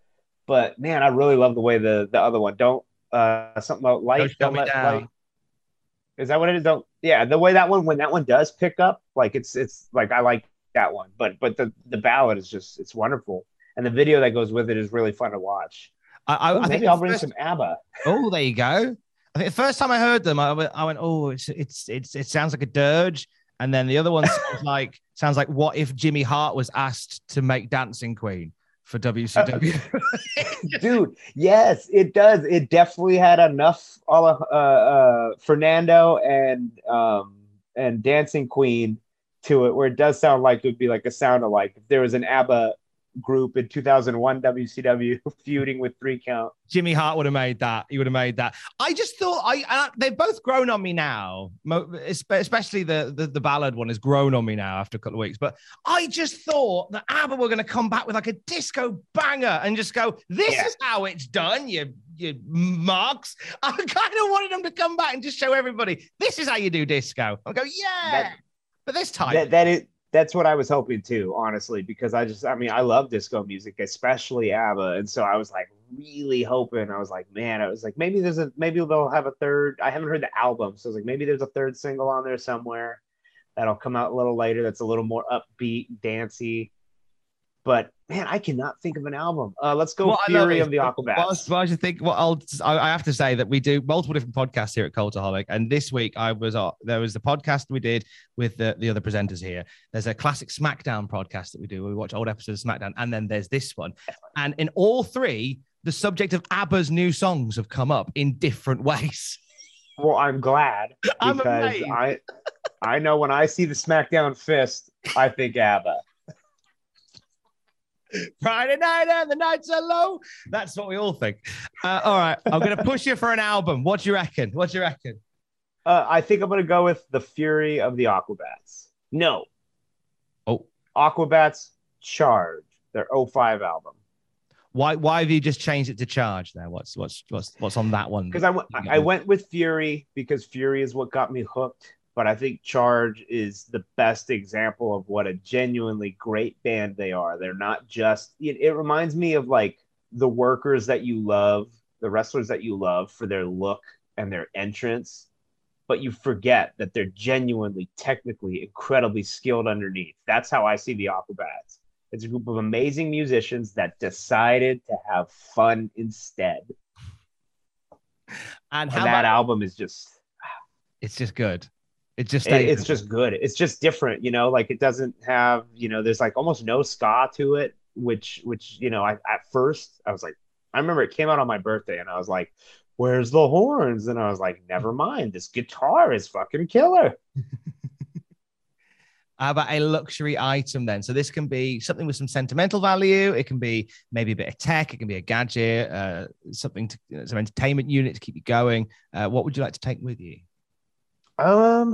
But man, I really love the way the the other one don't uh something about light. Don't shut Don't me let down. light. Is that what it is? Don't yeah, the way that one when that one does pick up, like it's it's like I like that one. But but the the ballad is just it's wonderful, and the video that goes with it is really fun to watch. I, I, Ooh, I think maybe the I'll bring first- some ABBA. Oh, there you go. I think the first time I heard them, I went, I went oh, it's it's it's it sounds like a dirge. And then the other one sounds like sounds like what if Jimmy Hart was asked to make Dancing Queen for W C W? Dude, yes, it does. It definitely had enough all of uh, uh, Fernando and um and Dancing Queen to it, where it does sound like it would be like a sound alike. If there was an ABBA group in two thousand one W C W feuding with Three Count, Jimmy Hart would have made that. He would have made that. I just thought I, I they've both grown on me now. Especially the, the the ballad one has grown on me now after a couple of weeks. But I just thought that ABBA were going to come back with like a disco banger and just go, "This yeah. is how it's done." You you marks. I kind of wanted them to come back and just show everybody this is how you do disco. I go, yeah. That, but this time, that, that is. That's what I was hoping too, honestly, because I just, I mean, I love disco music, especially ABBA. And so I was like really hoping, I was like, man, I was like, maybe there's a, maybe they'll have a third, I haven't heard the album. So I was like, maybe there's a third single on there somewhere that'll come out a little later. That's a little more upbeat, dancey. But man, I cannot think of an album. Uh, let's go what Fury of the Aquabats. What, what do you think? What I'll, I have to say that we do multiple different podcasts here at Cultaholic, and this week I was uh, there was the podcast we did with the, the other presenters here. There's a classic SmackDown podcast that we do. Where we watch old episodes of SmackDown, and then there's this one. And in all three, the subject of ABBA's new songs have come up in different ways. Well, I'm glad I'm because amazed. I I know when I see the SmackDown fist, I think ABBA. Friday night and the nights are low. That's what we all think. Uh, all right, I'm going to push you for an album. What do you reckon? What do you reckon? Uh, I think I'm going to go with The Fury of the Aquabats. No. Oh. Aquabats Charge, their oh five album. Why Why have you just changed it to Charge there? What's what's what's what's on that one? Because I, w- I went with Fury because Fury is what got me hooked. But I think Charge is the best example of what a genuinely great band they are. They're not just, it, it reminds me of like the workers that you love, the wrestlers that you love for their look and their entrance, but you forget that they're genuinely, technically, incredibly skilled underneath. That's how I see the Aquabats. It's a group of amazing musicians that decided to have fun instead. And, and how that about, album is just... It's just good. It just it, it's just good. It's just different, you know, like it doesn't have, you know, there's like almost no ska to it, which, which, you know, I, at first I was like, I remember it came out on my birthday and I was like, where's the horns? And I was like, never mind. This guitar is fucking killer. How about a luxury item then? So this can be something with some sentimental value. It can be maybe a bit of tech. It can be a gadget, uh, something to, you know, some entertainment unit to keep you going. Uh, what would you like to take with you? Um,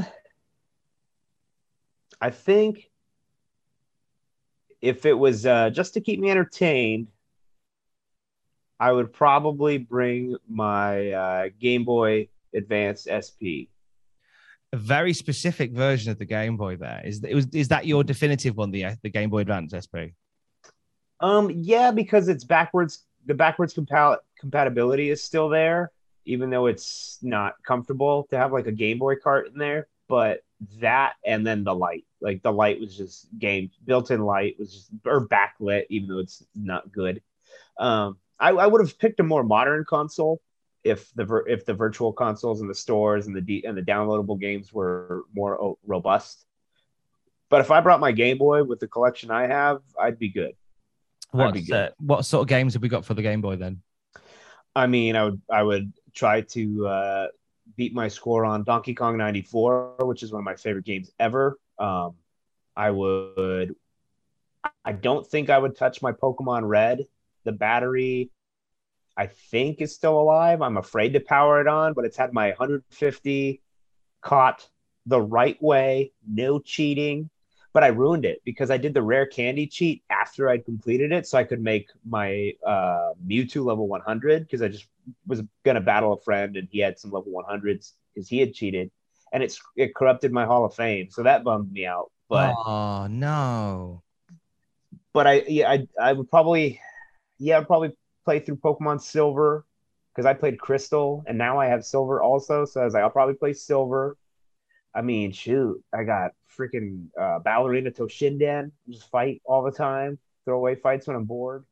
I think if it was uh, just to keep me entertained, I would probably bring my uh, Game Boy Advance S P. A very specific version of the Game Boy. There is. It was. Is that your definitive one? The the Game Boy Advance S P. Um, yeah, because it's backwards. The backwards compa- compatibility is still there, even though it's not comfortable to have like a Game Boy cart in there. But that and then the light, like the light was just game built-in light was just or backlit, even though it's not good. Um, I, I would have picked a more modern console if the vir- if the virtual consoles in the stores and the D- and the downloadable games were more o- robust. But if I brought my Game Boy with the collection I have, I'd be good. What uh, what sort of games have we got for the Game Boy then? I mean, I would I would try to uh, beat my score on Donkey Kong ninety-four, which is one of my favorite games ever. Um, I would. I don't think I would touch my Pokemon Red. The battery, I think, is still alive. I'm afraid to power it on, but it's had my one hundred fifty caught the right way, no cheating. But I ruined it because I did the rare candy cheat after I'd completed it, so I could make my uh, Mewtwo level one hundred because I just was going to battle a friend and he had some level one hundreds because he had cheated, and it's it corrupted my Hall of Fame, so that bummed me out. But oh no! But I yeah I I would probably yeah I'd probably play through Pokemon Silver because I played Crystal and now I have Silver also. So I was like, I'll probably play Silver. I mean, shoot, I got freaking uh, Ballerina Toshinden, just fight all the time, throw away fights when I'm bored.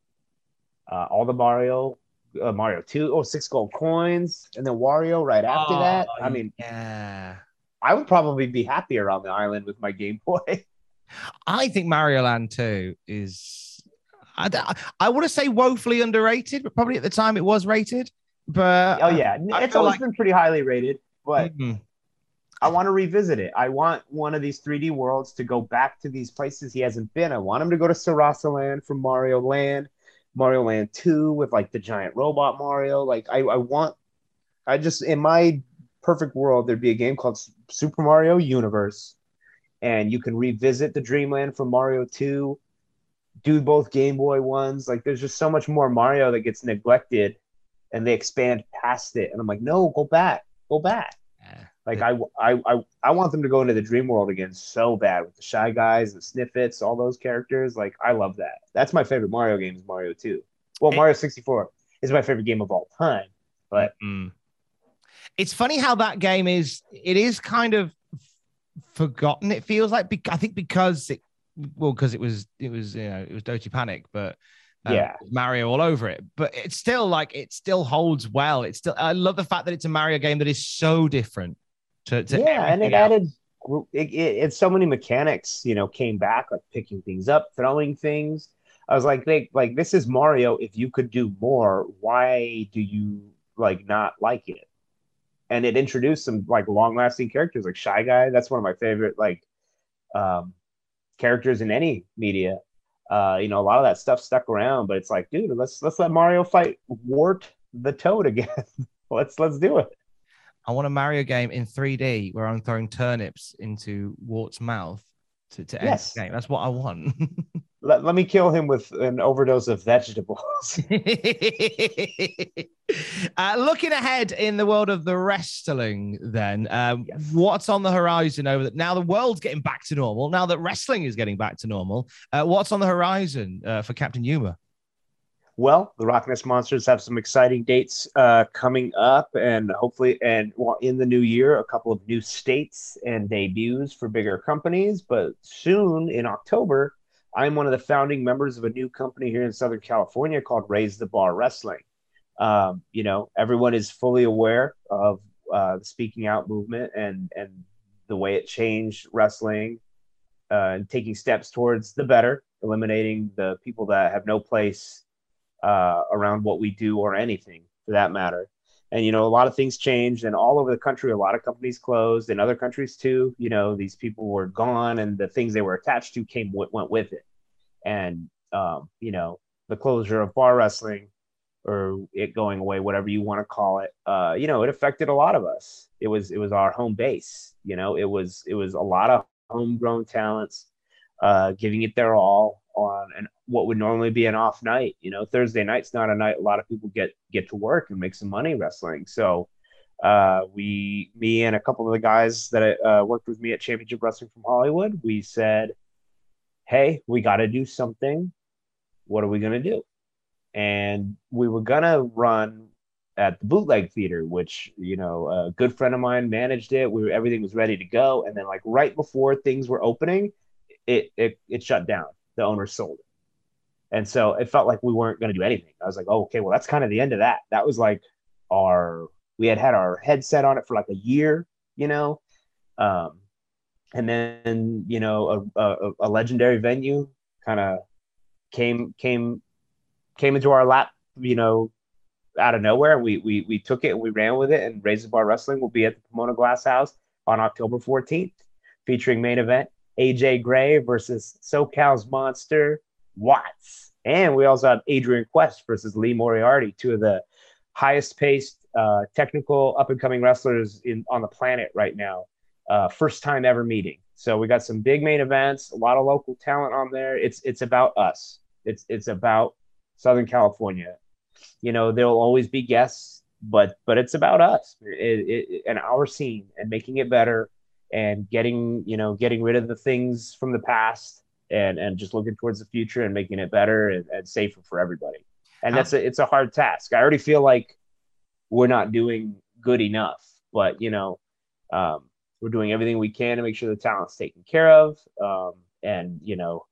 Uh, all the Mario, uh, Mario two, oh, six gold coins, and then Wario right after oh, that. I mean, yeah, I would probably be happier on the island with my Game Boy. I think Mario Land two is, I, I want to say woefully underrated, but probably at the time it was rated. But oh yeah, I it's always like... been pretty highly rated, but mm-hmm. I want to revisit it. I want one of these three D worlds to go back to these places he hasn't been. I want him to go to Sarasa Land from Mario Land, Mario Land two with like the giant robot Mario. Like I, I want, I just, in my perfect world, there'd be a game called Super Mario Universe, and you can revisit the Dreamland from Mario two, do both Game Boy ones. Like there's just so much more Mario that gets neglected and they expand past it. And I'm like, no, go back, go back. Yeah. Like I, I, I, I want them to go into the Dream World again so bad with the Shy Guys, the Snippets, all those characters. Like I love that. That's my favorite Mario game is Mario two. Well, it, Mario sixty-four is my favorite game of all time. But mm. It's funny how that game is. It is kind of forgotten. It feels like I think because it, well, because it was it was you know it was Doji Panic, but. Um, yeah, Mario all over it, but it's still like it still holds well. It's still I love the fact that it's a Mario game that is so different. To, to yeah, and it else. added it, it, it's so many mechanics. You know, came back like picking things up, throwing things. I was like, they like this is Mario. If you could do more, why do you like not like it? And it introduced some like long lasting characters like Shy Guy. That's one of my favorite like um, characters in any media. Uh, you know, a lot of that stuff stuck around, but it's like, dude, let's let's let Mario fight Wart the Toad again. let's let's do it. I want a Mario game in three D where I'm throwing turnips into Wart's mouth to, to end yes. the game. That's what I want. let, let me kill him with an overdose of vegetables. uh, looking ahead in the world of the wrestling, then, um, yes. what's on the horizon over that? Now the world's getting back to normal. Now that wrestling is getting back to normal, uh, what's on the horizon uh, for Captain Yuma? Well, the Rock Nest Monsters have some exciting dates uh, coming up, and hopefully, and well, in the new year, a couple of new states and debuts for bigger companies. But soon in October, I'm one of the founding members of a new company here in Southern California called Raise the Bar Wrestling. Um, you know, everyone is fully aware of uh, the speaking out movement and and the way it changed wrestling, uh, and taking steps towards the better, eliminating the people that have no place uh, around what we do or anything for that matter. And, you know, a lot of things changed, and all over the country, a lot of companies closed, in other countries too. You know, these people were gone and the things they were attached to came, went with it. And, um, you know, the closure of bar wrestling, or it going away, whatever you want to call it, uh, you know, it affected a lot of us. It was, it was our home base. You know, it was, it was a lot of homegrown talents uh, giving it their all on and what would normally be an off night. You know, Thursday night's not a night a lot of people get get to work and make some money wrestling. So uh, we, me and a couple of the guys that uh, worked with me at Championship Wrestling from Hollywood, we said, hey, we got to do something. What are we going to do? And we were going to run at the Bootleg Theater, which, you know, a good friend of mine managed it. We were, everything was ready to go. And then like right before things were opening, it it, it shut down. The owner sold it. And so it felt like we weren't going to do anything. I was like, oh, okay, well, that's kind of the end of that. That was like our, we had had our headset on it for like a year, you know? Um, and then, you know, a, a, a legendary venue kind of came, came, came into our lap, you know, out of nowhere. We, we, we took it and we ran with it, and Raise the Bar Wrestling will be at the Pomona Glass House on October fourteenth, featuring main event A J Gray versus SoCal's Monster Watts. And we also have Adrian Quest versus Lee Moriarty, two of the highest paced uh, technical up and coming wrestlers in on the planet right now. Uh, first time ever meeting. So we got some big main events, a lot of local talent on there. It's it's about us. It's it's about Southern California. You know, there'll always be guests, but but it's about us it, it, and our scene and making it better and getting, you know, getting rid of the things from the past and, and just looking towards the future and making it better and, and safer for everybody. And that's a, it's a hard task. I already feel like we're not doing good enough, but you know, um, we're doing everything we can to make sure the talent's taken care of. Um, and you know,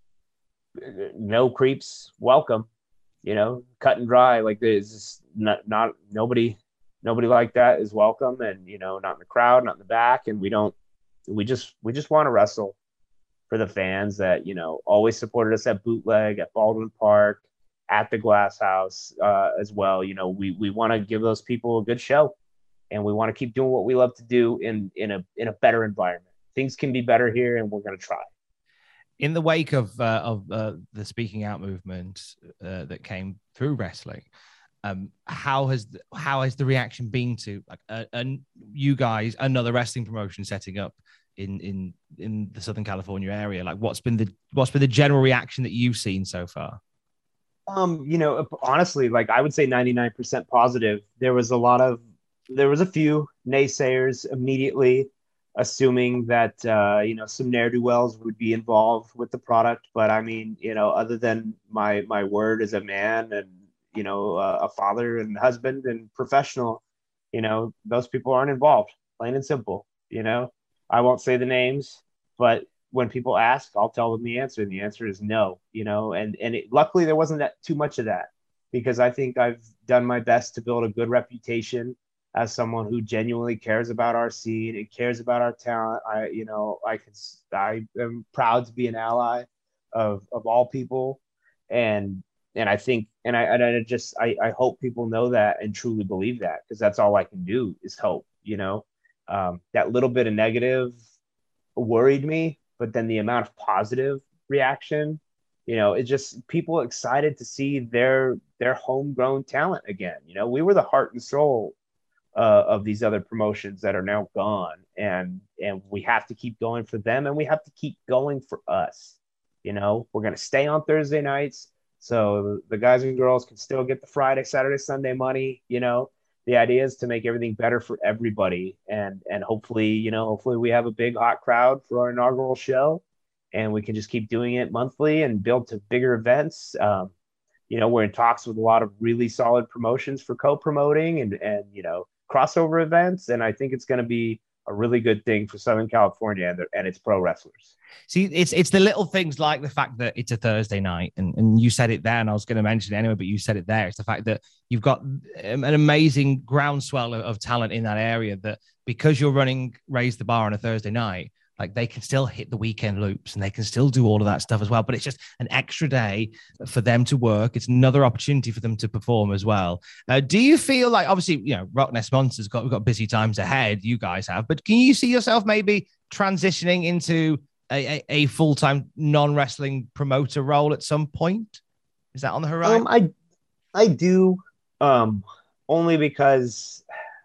no creeps welcome, you know, cut and dry. Like there's just not, not nobody, nobody like that is welcome. And, you know, not in the crowd, not in the back. And we don't, we just, we just want to wrestle for the fans that, you know, always supported us at Bootleg, at Baldwin Park, at the Glass House uh, as well. You know, we, we want to give those people a good show, and we want to keep doing what we love to do in, in a, in a better environment. Things can be better here, and we're going to try. In the wake of uh, of uh, the speaking out movement uh, that came through wrestling, um, how has the, how has the reaction been to like uh, and you guys, another wrestling promotion setting up in in in the Southern California area? Like, what's been the what's been the general reaction that you've seen so far? Um, you know, honestly, like I would say ninety-nine percent positive. There was a lot of there was a few naysayers immediately, assuming that, uh, you know, some ne'er-do-wells would be involved with the product. But I mean, you know, other than my, my word as a man and, you know, uh, a father and husband and professional, you know, those people aren't involved, plain and simple. You know, I won't say the names, but when people ask, I'll tell them the answer. And the answer is no, you know, and, and it, luckily there wasn't that too much of that, because I think I've done my best to build a good reputation as someone who genuinely cares about our scene and cares about our talent. I, you know, I can, I am proud to be an ally of, of all people. And, and I think, and I, and I just, I, I hope people know that and truly believe that, because that's all I can do is hope, you know. Um, that little bit of negative worried me, but then the amount of positive reaction, you know, it's just people excited to see their, their homegrown talent again. You know, we were the heart and soul Uh, of these other promotions that are now gone, and and we have to keep going for them, and we have to keep going for us. You know, we're going to stay on Thursday nights so the guys and girls can still get the Friday, Saturday, Sunday money. You know, the idea is to make everything better for everybody, and and hopefully, you know, hopefully we have a big hot crowd for our inaugural show, and we can just keep doing it monthly and build to bigger events. Um, you know, we're in talks with a lot of really solid promotions for co-promoting and and you know, crossover events, and I think it's going to be a really good thing for Southern California and, and its pro wrestlers. See, it's it's the little things like the fact that it's a Thursday night, and, and you said it there, and I was going to mention it anyway, but you said it there. It's the fact that you've got an amazing groundswell of, of talent in that area, that because you're running Raise the Bar on a Thursday night, like they can still hit the weekend loops and they can still do all of that stuff as well. But it's just an extra day for them to work. It's another opportunity for them to perform as well. Uh, do you feel like, obviously, you know, Rock Nest Monsters got, we've got busy times ahead, you guys have, but can you see yourself maybe transitioning into a, a, a full-time non-wrestling promoter role at some point? Is that on the horizon? Um, I, I do, um, only because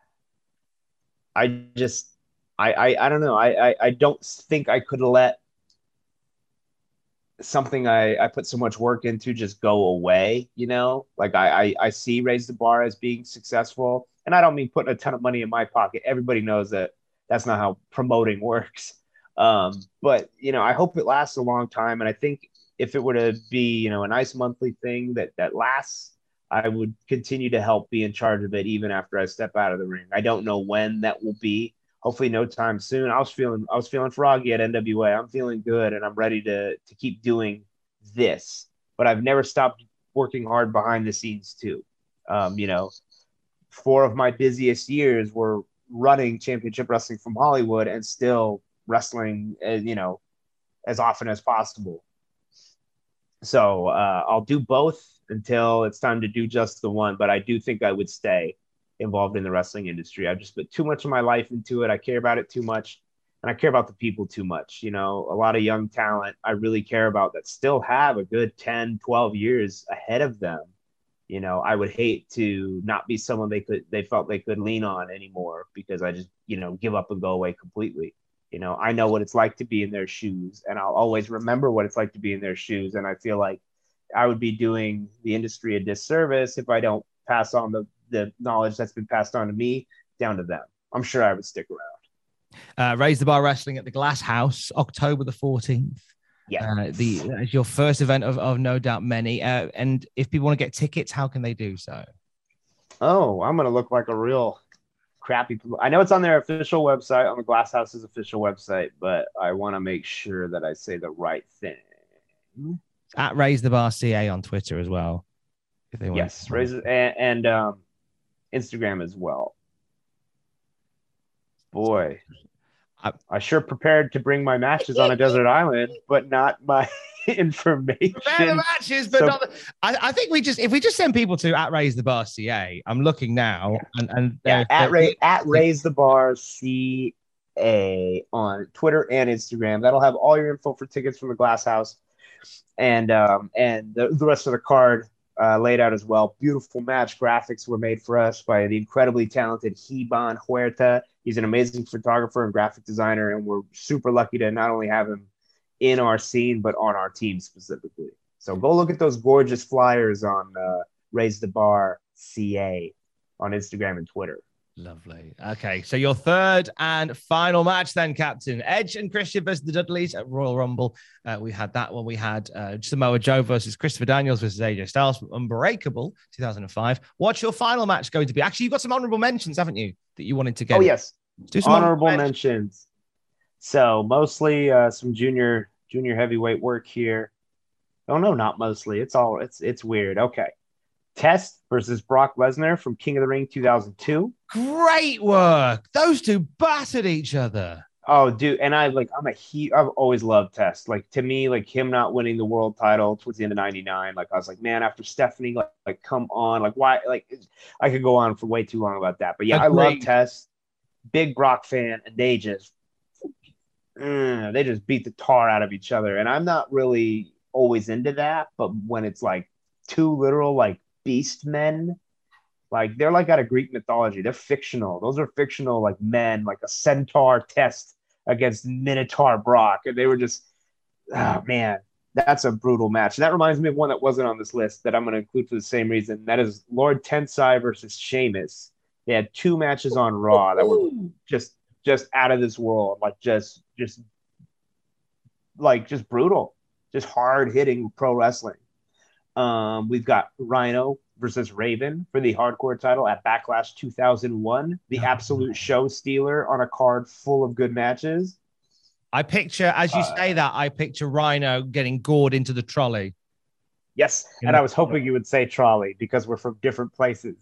I just, I, I, I don't know. I, I, I don't think I could let something I, I put so much work into just go away, you know? Like I, I, I see Raise the Bar as being successful, and I don't mean putting a ton of money in my pocket. Everybody knows that that's not how promoting works. Um, but, you know, I hope it lasts a long time. And I think if it were to be, you know, a nice monthly thing that, that lasts, I would continue to help be in charge of it even after I step out of the ring. I don't know when that will be. Hopefully no time soon. I was feeling, I was feeling froggy at N W A. I'm feeling good, and I'm ready to, to keep doing this, but I've never stopped working hard behind the scenes too. Um, you know, four of my busiest years were running Championship Wrestling from Hollywood and still wrestling, uh, you know, as often as possible. So uh, I'll do both until it's time to do just the one, but I do think I would stay involved in the wrestling industry. I've just put too much of my life into it. I care about it too much, and I care about the people too much. You know, a lot of young talent I really care about that still have a good ten, twelve years ahead of them. You know, I would hate to not be someone they could, they felt they could lean on anymore because I just, you know, give up and go away completely. You know, I know what it's like to be in their shoes, and I'll always remember what it's like to be in their shoes. And I feel like I would be doing the industry a disservice if I don't pass on the the knowledge that's been passed on to me down to them. I'm sure I would stick around. Uh, Raise the Bar Wrestling at the Glass House, October the fourteenth. Yeah. Uh, the it's your first event of, of no doubt many. Uh, and if people want to get tickets, how can they do so? Oh, I'm gonna look like a real crappy. I know it's on their official website, on the Glass House's official website, but I want to make sure that I say the right thing. At Raise the Bar C A on Twitter as well. If they want. Yes, Raise and, and um, Instagram as well. Boy, I, I sure prepared to bring my matches on a desert island, but not my information. Prepare the matches, but so, not the, I, I think we just if we just send people to at Raise the Bar C A. I'm looking now, and and yeah, at Ray, at Raise the Bar C A on Twitter and Instagram. That'll have all your info for tickets from the Glass House, and um and the, the rest of the card uh, laid out as well. Beautiful match graphics were made for us by the incredibly talented Hiban Huerta. He's an amazing photographer and graphic designer, and we're super lucky to not only have him in our scene, but on our team specifically. So go look at those gorgeous flyers on uh, Raise the Bar C A on Instagram and Twitter. Lovely. Okay, so your third and final match then, Captain. Edge and Christian versus the Dudleys at Royal Rumble. Uh, we had that one. We had uh, Samoa Joe versus Christopher Daniels versus A J Styles from Unbreakable two thousand five. What's your final match going to be? Actually, you've got some honorable mentions, haven't you, that you wanted to get? Oh, yes. Do some honorable, honorable mentions. mentions. So mostly uh, some junior junior heavyweight work here. Oh, no, not mostly. It's all, it's it's weird. Okay. Test versus Brock Lesnar from King of the Ring two thousand two. Great work. Those two battered each other. Oh, dude. And I like, I'm a he, I've always loved Test. Like, to me, like him not winning the world title towards the end of ninety-nine, like I was like, man, after Stephanie, like, like come on. Like, why? Like, I could go on for way too long about that. But yeah, Agreed. I love Test. Big Brock fan. And they just, mm, they just beat the tar out of each other. And I'm not really always into that. But when it's like two literal, like, beast men, like they're like out of Greek mythology. They're fictional. Those are fictional, like men, like a centaur Test against Minotaur Brock. And they were just, oh man, that's a brutal match. And that reminds me of one that wasn't on this list that I'm going to include for the same reason. That is Lord Tensai versus Sheamus. They had two matches on Raw that were just, just out of this world. Like just, just like just brutal, just hard hitting pro wrestling. Um, we've got Rhino versus Raven for the hardcore title at Backlash two thousand one, the absolute show stealer on a card full of good matches. I picture, as you uh, say that, I picture Rhino getting gored into the trolley. Yes, and I was hoping you would say trolley because we're from different places.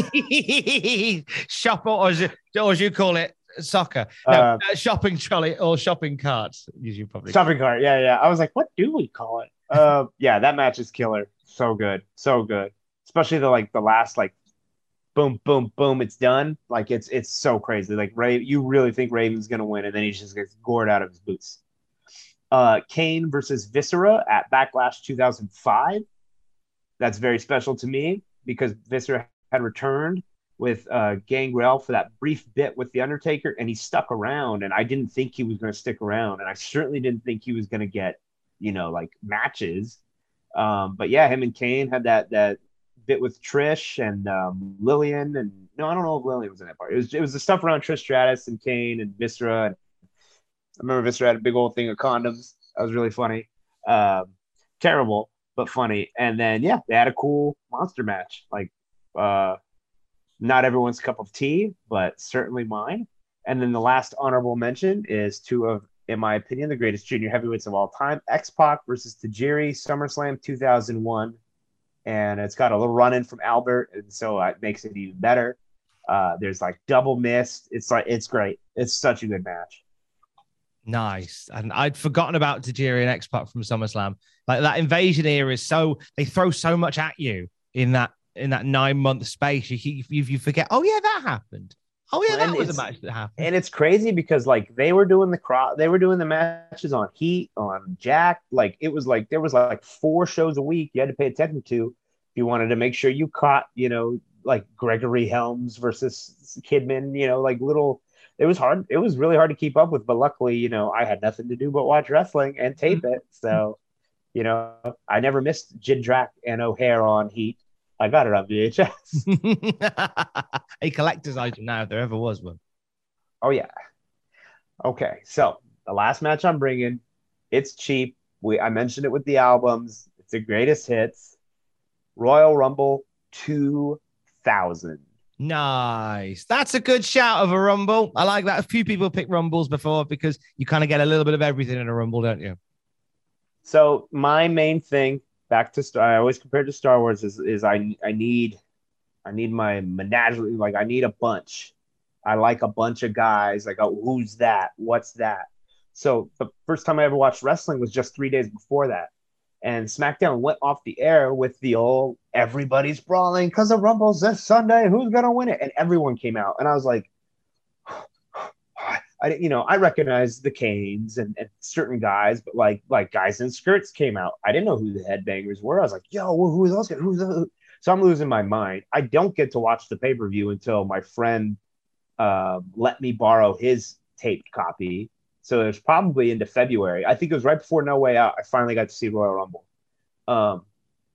Shop, or as, you, or as you call it, soccer. No, uh, uh, shopping trolley or shopping carts. You probably shopping cart. Yeah, yeah. I was like, what do we call it? Uh, yeah, that match is killer. So good, so good. Especially the like the last like, boom, boom, boom. It's done. Like it's it's so crazy. Like Ray, you really think Raven's gonna win, and then he just gets gored out of his boots. Uh, Kane versus Viscera at Backlash two thousand five. That's very special to me because Viscera had returned with uh, Gangrel for that brief bit with The Undertaker, and he stuck around, and I didn't think he was going to stick around, and I certainly didn't think he was going to get, you know, like matches. Um, but yeah, him and Kane had that that bit with Trish and um, Lillian, and no, I don't know if Lillian was in that part. It was it was the stuff around Trish Stratus and Kane and Viscera. And I remember Viscera had a big old thing of condoms. That was really funny. Um, terrible, but funny. And then yeah, they had a cool monster match. Like uh, not everyone's cup of tea, but certainly mine. And then the last honorable mention is two of, in my opinion, the greatest junior heavyweights of all time, X-Pac versus Tajiri, SummerSlam two thousand one. And it's got a little run-in from Albert, and so it makes it even better. Uh, there's like double missed. It's like it's great. It's such a good match. Nice. And I'd forgotten about Tajiri and X-Pac from SummerSlam. Like that Invasion era is so, they throw so much at you in that in that nine-month space. You, you, you forget, oh yeah, that happened. Oh yeah, that and was a match that happened. And it's crazy because like they were doing the cro- they were doing the matches on Heat, on Jack. Like it was like there was like four shows a week you had to pay attention to if you wanted to make sure you caught, you know, like Gregory Helms versus Kidman, you know, like little. It was hard. It was really hard to keep up with, but luckily, you know, I had nothing to do but watch wrestling and tape it. So, you know, I never missed Jindrak and O'Hare on Heat. I got it on V H S. A collector's item now, if there ever was one. Oh, yeah. Okay, so the last match I'm bringing, it's cheap. We I mentioned it with the albums. It's the greatest hits. Royal Rumble two thousand. Nice. That's a good shout of a Rumble. I like that. A few people picked Rumbles before because you kind of get a little bit of everything in a Rumble, don't you? So my main thing, back to Star, I always compare to Star Wars, is is I I need I need my menagerie. Like I need a bunch. I like a bunch of guys. Like, oh, who's that? What's that? So the first time I ever watched wrestling was just three days before that. And SmackDown went off the air with the old everybody's brawling because the Rumble's this Sunday. Who's going to win it? And everyone came out. And I was like, I didn't, you know, I recognized the Canes and, and certain guys, but like like guys in skirts came out. I didn't know who the headbangers were. I was like, yo, well, who are those guys? Who's those? So I'm losing my mind. I don't get to watch the pay-per-view until my friend uh, let me borrow his taped copy. So it was probably into February. I think it was right before No Way Out. I finally got to see Royal Rumble. Um,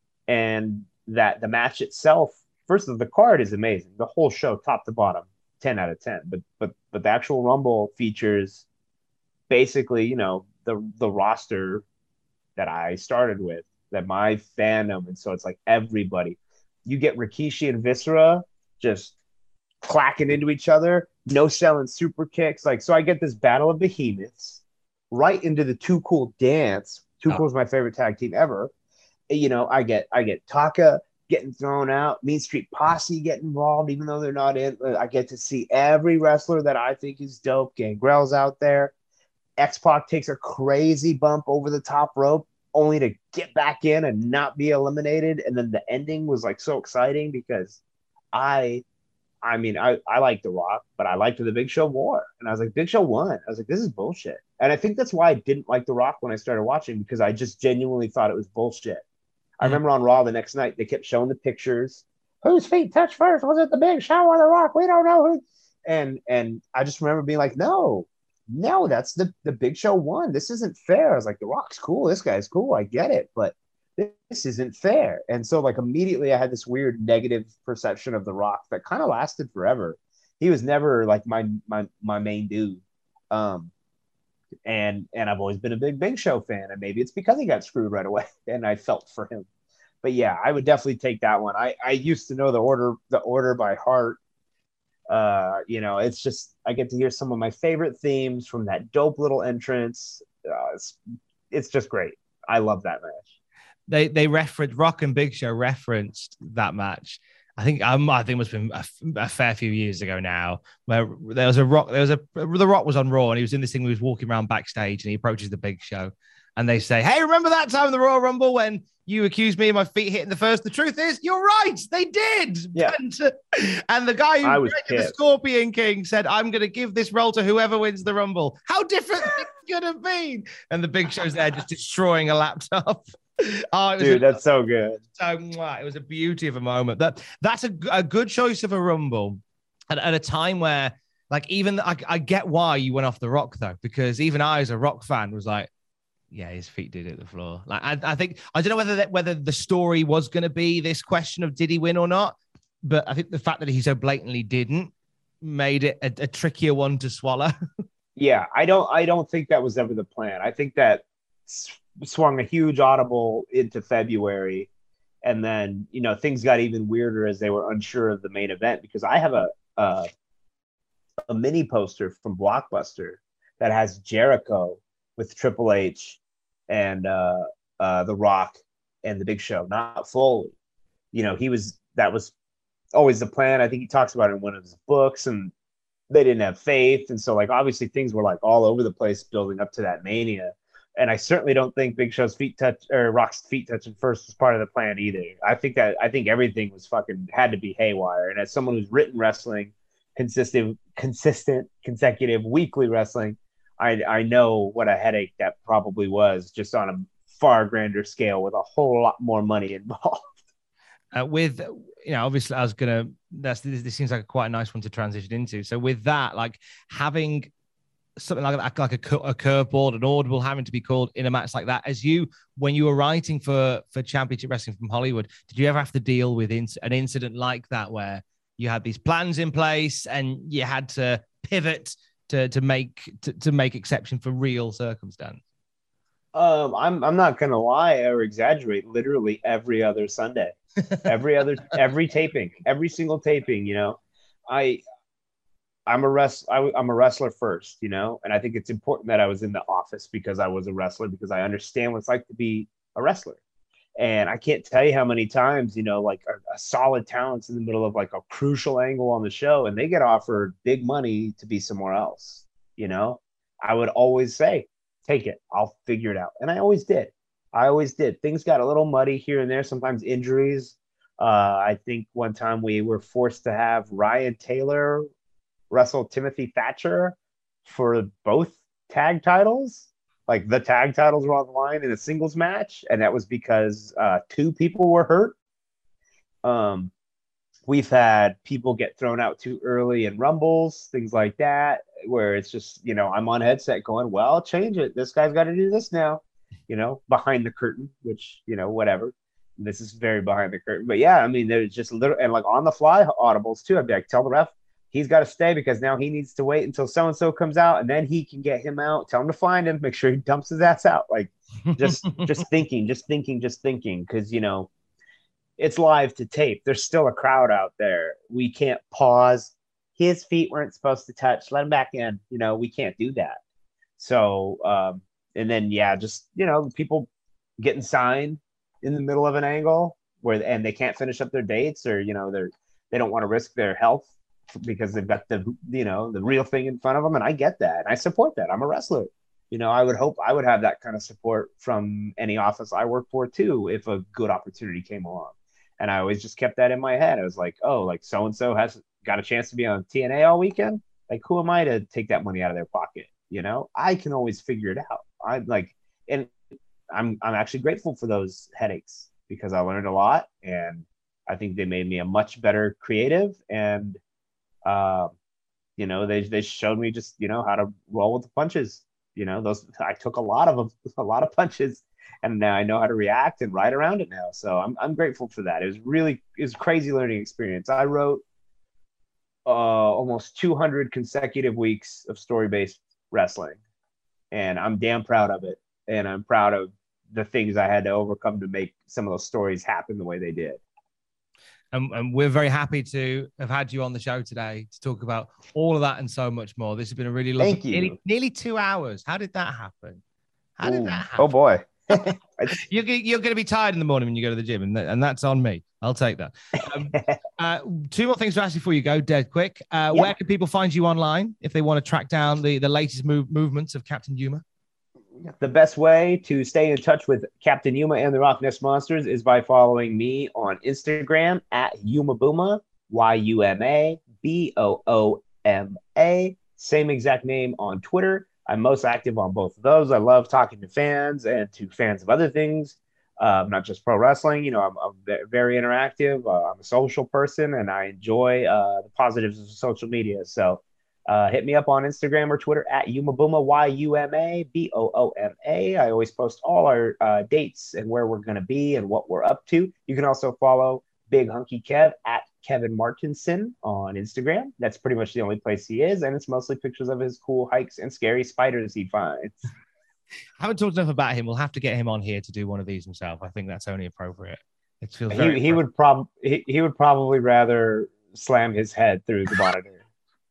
and that the match itself, first of all, the card is amazing. The whole show, top to bottom, ten out of ten. But but but the actual Rumble features basically, you know, the the roster that I started with, that my fandom. And so it's like everybody. You get Rikishi and Viscera just clacking into each other, no selling super kicks. Like, so I get this battle of behemoths right into the Too Cool dance. Too Cool is my favorite tag team ever. You know, I get I get Taka getting thrown out, Mean Street Posse getting involved, even though they're not in. I get to see every wrestler that I think is dope. Gangrel's out there. X-Pac takes a crazy bump over the top rope, only to get back in and not be eliminated. And then the ending was like so exciting because I, I mean, I, I like The Rock, but I liked the Big Show more. And I was like, Big Show won. I was like, this is bullshit. And I think that's why I didn't like The Rock when I started watching, because I just genuinely thought it was bullshit. I remember on Raw the next night, they kept showing the pictures. Whose feet touched first? Was it the Big Show or The Rock? We don't know who. And and I just remember being like, no, no, that's the, the Big Show won. This isn't fair. I was like, The Rock's cool. This guy's cool. I get it. But this isn't fair. And so like immediately I had this weird negative perception of The Rock that kind of lasted forever. He was never like my my my main dude. Um, and and I've always been a big Big Show fan, and maybe it's because he got screwed right away and I felt for him. But yeah, I would definitely take that one. I, I used to know the order the order by heart. Uh, you know, it's just I get to hear some of my favorite themes from that dope little entrance. Uh, it's it's just great. I love that match. They they referenced Rock and Big Show referenced that match. I think um, I think it must have been a, a fair few years ago now, where there was a Rock. There was a the Rock was on Raw, and he was in this thing. Where he was walking around backstage, and he approaches the Big Show, and they say, "Hey, remember that time in the Royal Rumble when you accused me of my feet hitting the first?" The truth is, you're right. They did. Yeah. And, and the guy who was created the Scorpion King said, "I'm going to give this role to whoever wins the Rumble." How different it could have been. And the Big Show's there just destroying a laptop. Oh, it was Dude, a, that's so good. So it was a beauty of a moment. That that's a, a good choice of a Rumble at, at a time where, like, even I, I get why you went off The Rock though, because even I, as a Rock fan, was like, yeah, his feet did hit the floor. Like, I, I think I don't know whether that, whether the story was going to be this question of did he win or not, but I think the fact that he so blatantly didn't made it a, a trickier one to swallow. Yeah, I don't I don't think that was ever the plan. I think that swung a huge audible into February, and then you know things got even weirder as they were unsure of the main event, because I have a a, a mini poster from Blockbuster that has Jericho with Triple H and uh, uh, The Rock and the Big Show, not Foley. You know, he was that was always the plan. I think he talks about it in one of his books, and they didn't have faith, and so like obviously things were like all over the place building up to that Mania. And I certainly don't think Big Show's feet touch or Rock's feet touching first was part of the plan either. I think that I think everything was fucking had to be haywire. And as someone who's written wrestling, consistent, consistent, consecutive weekly wrestling, I I know what a headache that probably was, just on a far grander scale with a whole lot more money involved. Uh, with you know, obviously, I was gonna. That's this, this seems like a quite a nice one to transition into. So with that, like having something like that, like a, a curveball, an audible having to be called in a match like that. As you, when you were writing for for Championship Wrestling from Hollywood, did you ever have to deal with in, an incident like that where you had these plans in place and you had to pivot to to make to, to make exception for real circumstance? Um, I'm I'm not gonna lie or exaggerate. Literally every other Sunday, every other every taping, every single taping. You know, I I'm a rest I, I'm a wrestler first. You know, and I think it's important that I was in the office because I was a wrestler because I understand what it's like to be a wrestler. And I can't tell you how many times, you know, like a, a solid talent's in the middle of like a crucial angle on the show and they get offered big money to be somewhere else. You know, I would always say, take it. I'll figure it out. And I always did. I always did. Things got a little muddy here and there, sometimes injuries. Uh, I think one time we were forced to have Ryan Taylor wrestle Timothy Thatcher for both tag titles. Like the tag titles were on the line in a singles match, and that was because uh, two people were hurt. Um, we've had people get thrown out too early in rumbles, things like that, where it's just, you know, I'm on headset going, well, change it. This guy's got to do this now, you know, behind the curtain, which, you know, whatever. This is very behind the curtain. But yeah, I mean, there's just little, and like on the fly audibles too. I'd be like, tell the ref, he's got to stay because now he needs to wait until so-and-so comes out and then he can get him out. Tell him to find him, make sure he dumps his ass out. Like just, just thinking, just thinking, just thinking. Cause you know, it's live to tape. There's still a crowd out there. We can't pause. His feet weren't supposed to touch. Let him back in. You know, we can't do that. So, um, and then, yeah, just, you know, people getting signed in the middle of an angle where, and they can't finish up their dates or, you know, they're, they don't want to risk their health because they've got the, you know, the real thing in front of them. And I get that. And I support that. I'm a wrestler. You know, I would hope I would have that kind of support from any office I work for too, if a good opportunity came along. And I always just kept that in my head. I was like, oh, like so-and-so has got a chance to be on T N A all weekend. Like, who am I to take that money out of their pocket? You know, I can always figure it out. I'm like, and I'm, I'm actually grateful for those headaches because I learned a lot and I think they made me a much better creative. And, uh, you know, they, they showed me just, you know, how to roll with the punches. You know, those, I took a lot of them, a lot of punches. And now I know how to react and ride around it now. So I'm I'm grateful for that. It was really, it was a crazy learning experience. I wrote uh, almost two hundred consecutive weeks of story-based wrestling. And I'm damn proud of it. And I'm proud of the things I had to overcome to make some of those stories happen the way they did. And, and we're very happy to have had you on the show today to talk about all of that and so much more. This has been a really lovely, Thank you. Nearly, nearly two hours. How did that happen? How Ooh. did that happen? Oh, boy. you're, you're going to be tired in the morning when you go to the gym, and, th- and that's on me. I'll take that. Um, uh, two more things to ask you before you go, dead quick. Uh, yeah. Where can people find you online if they want to track down the, the latest move, movements of Captain Yuma? The best way to stay in touch with Captain Yuma and the Rock Ness Monsters is by following me on Instagram at Yuma Booma, Y U M A B O O M A. Same exact name on Twitter. I'm most active on both of those. I love talking to fans and to fans of other things, um, not just pro wrestling. You know, I'm, I'm very interactive. Uh, I'm a social person, and I enjoy uh, the positives of social media. So uh, hit me up on Instagram or Twitter at Yuma Booma, Y U M A B O O M A. I always post all our uh, dates and where we're going to be and what we're up to. You can also follow Big Hunky Kev at Kevin Martinson on Instagram. That's pretty much the only place he is, and it's mostly pictures of his cool hikes and scary spiders he finds. I haven't talked enough about him. We'll have to get him on here to do one of these himself. I think that's only appropriate. It feels very he, he would prob he, he would probably rather slam his head through the monitor.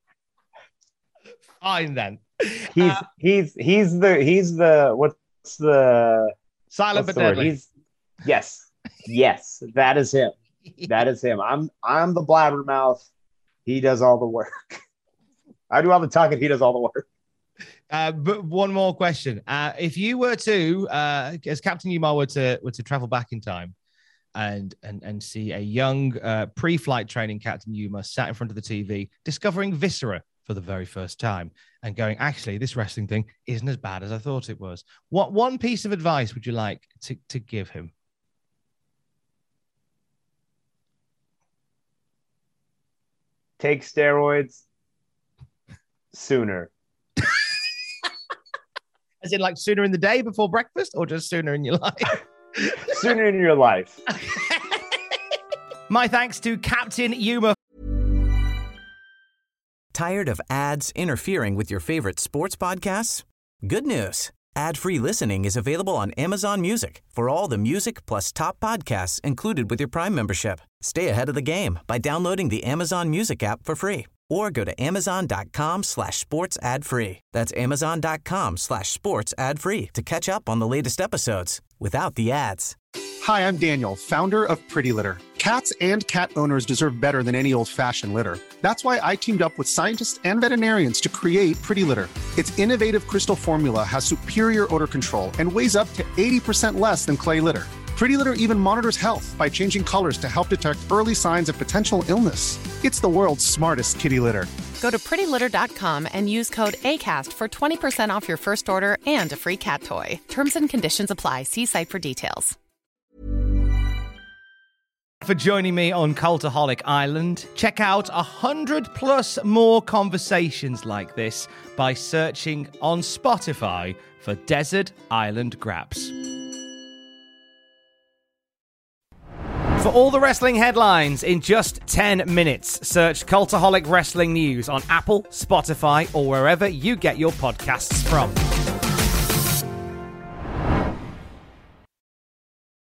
Fine then. He's uh, he's he's the he's the what's the silent what's but the deadly. He's, yes, yes, that is him. That is him. I'm I'm the blabbermouth. He does all the work. I do all the talking. He does all the work. Uh, but one more question: uh, if you were to, uh, as Captain Yuma were to were to travel back in time, and and and see a young uh, pre-flight training Captain Yuma sat in front of the T V, discovering Viscera for the very first time, and going, actually, this wrestling thing isn't as bad as I thought it was. What one piece of advice would you like to to give him? Take steroids sooner. As in, like, sooner in the day before breakfast, or just sooner in your life? Sooner in your life. My thanks to Captain Yuma. Tired of ads interfering with your favorite sports podcasts? Good news. Ad-free listening is available on Amazon Music for all the music plus top podcasts included with your Prime membership. Stay ahead of the game by downloading the Amazon Music app for free or go to amazon.com slash sports ad free. That's amazon.com slash sports ad free to catch up on the latest episodes without the ads. Hi, I'm Daniel, founder of Pretty Litter. Cats and cat owners deserve better than any old-fashioned litter. That's why I teamed up with scientists and veterinarians to create Pretty Litter. Its innovative crystal formula has superior odor control and weighs up to eighty percent less than clay litter. Pretty Litter even monitors health by changing colors to help detect early signs of potential illness. It's the world's smartest kitty litter. Go to pretty litter dot com and use code ACAST for twenty percent off your first order and a free cat toy. Terms and conditions apply. See site for details. For joining me on Cultaholic Island. Check out a hundred plus more conversations like this by searching on Spotify for Desert Island Graps. For all the wrestling headlines in just ten minutes, search Cultaholic Wrestling News on Apple, Spotify, or wherever you get your podcasts from.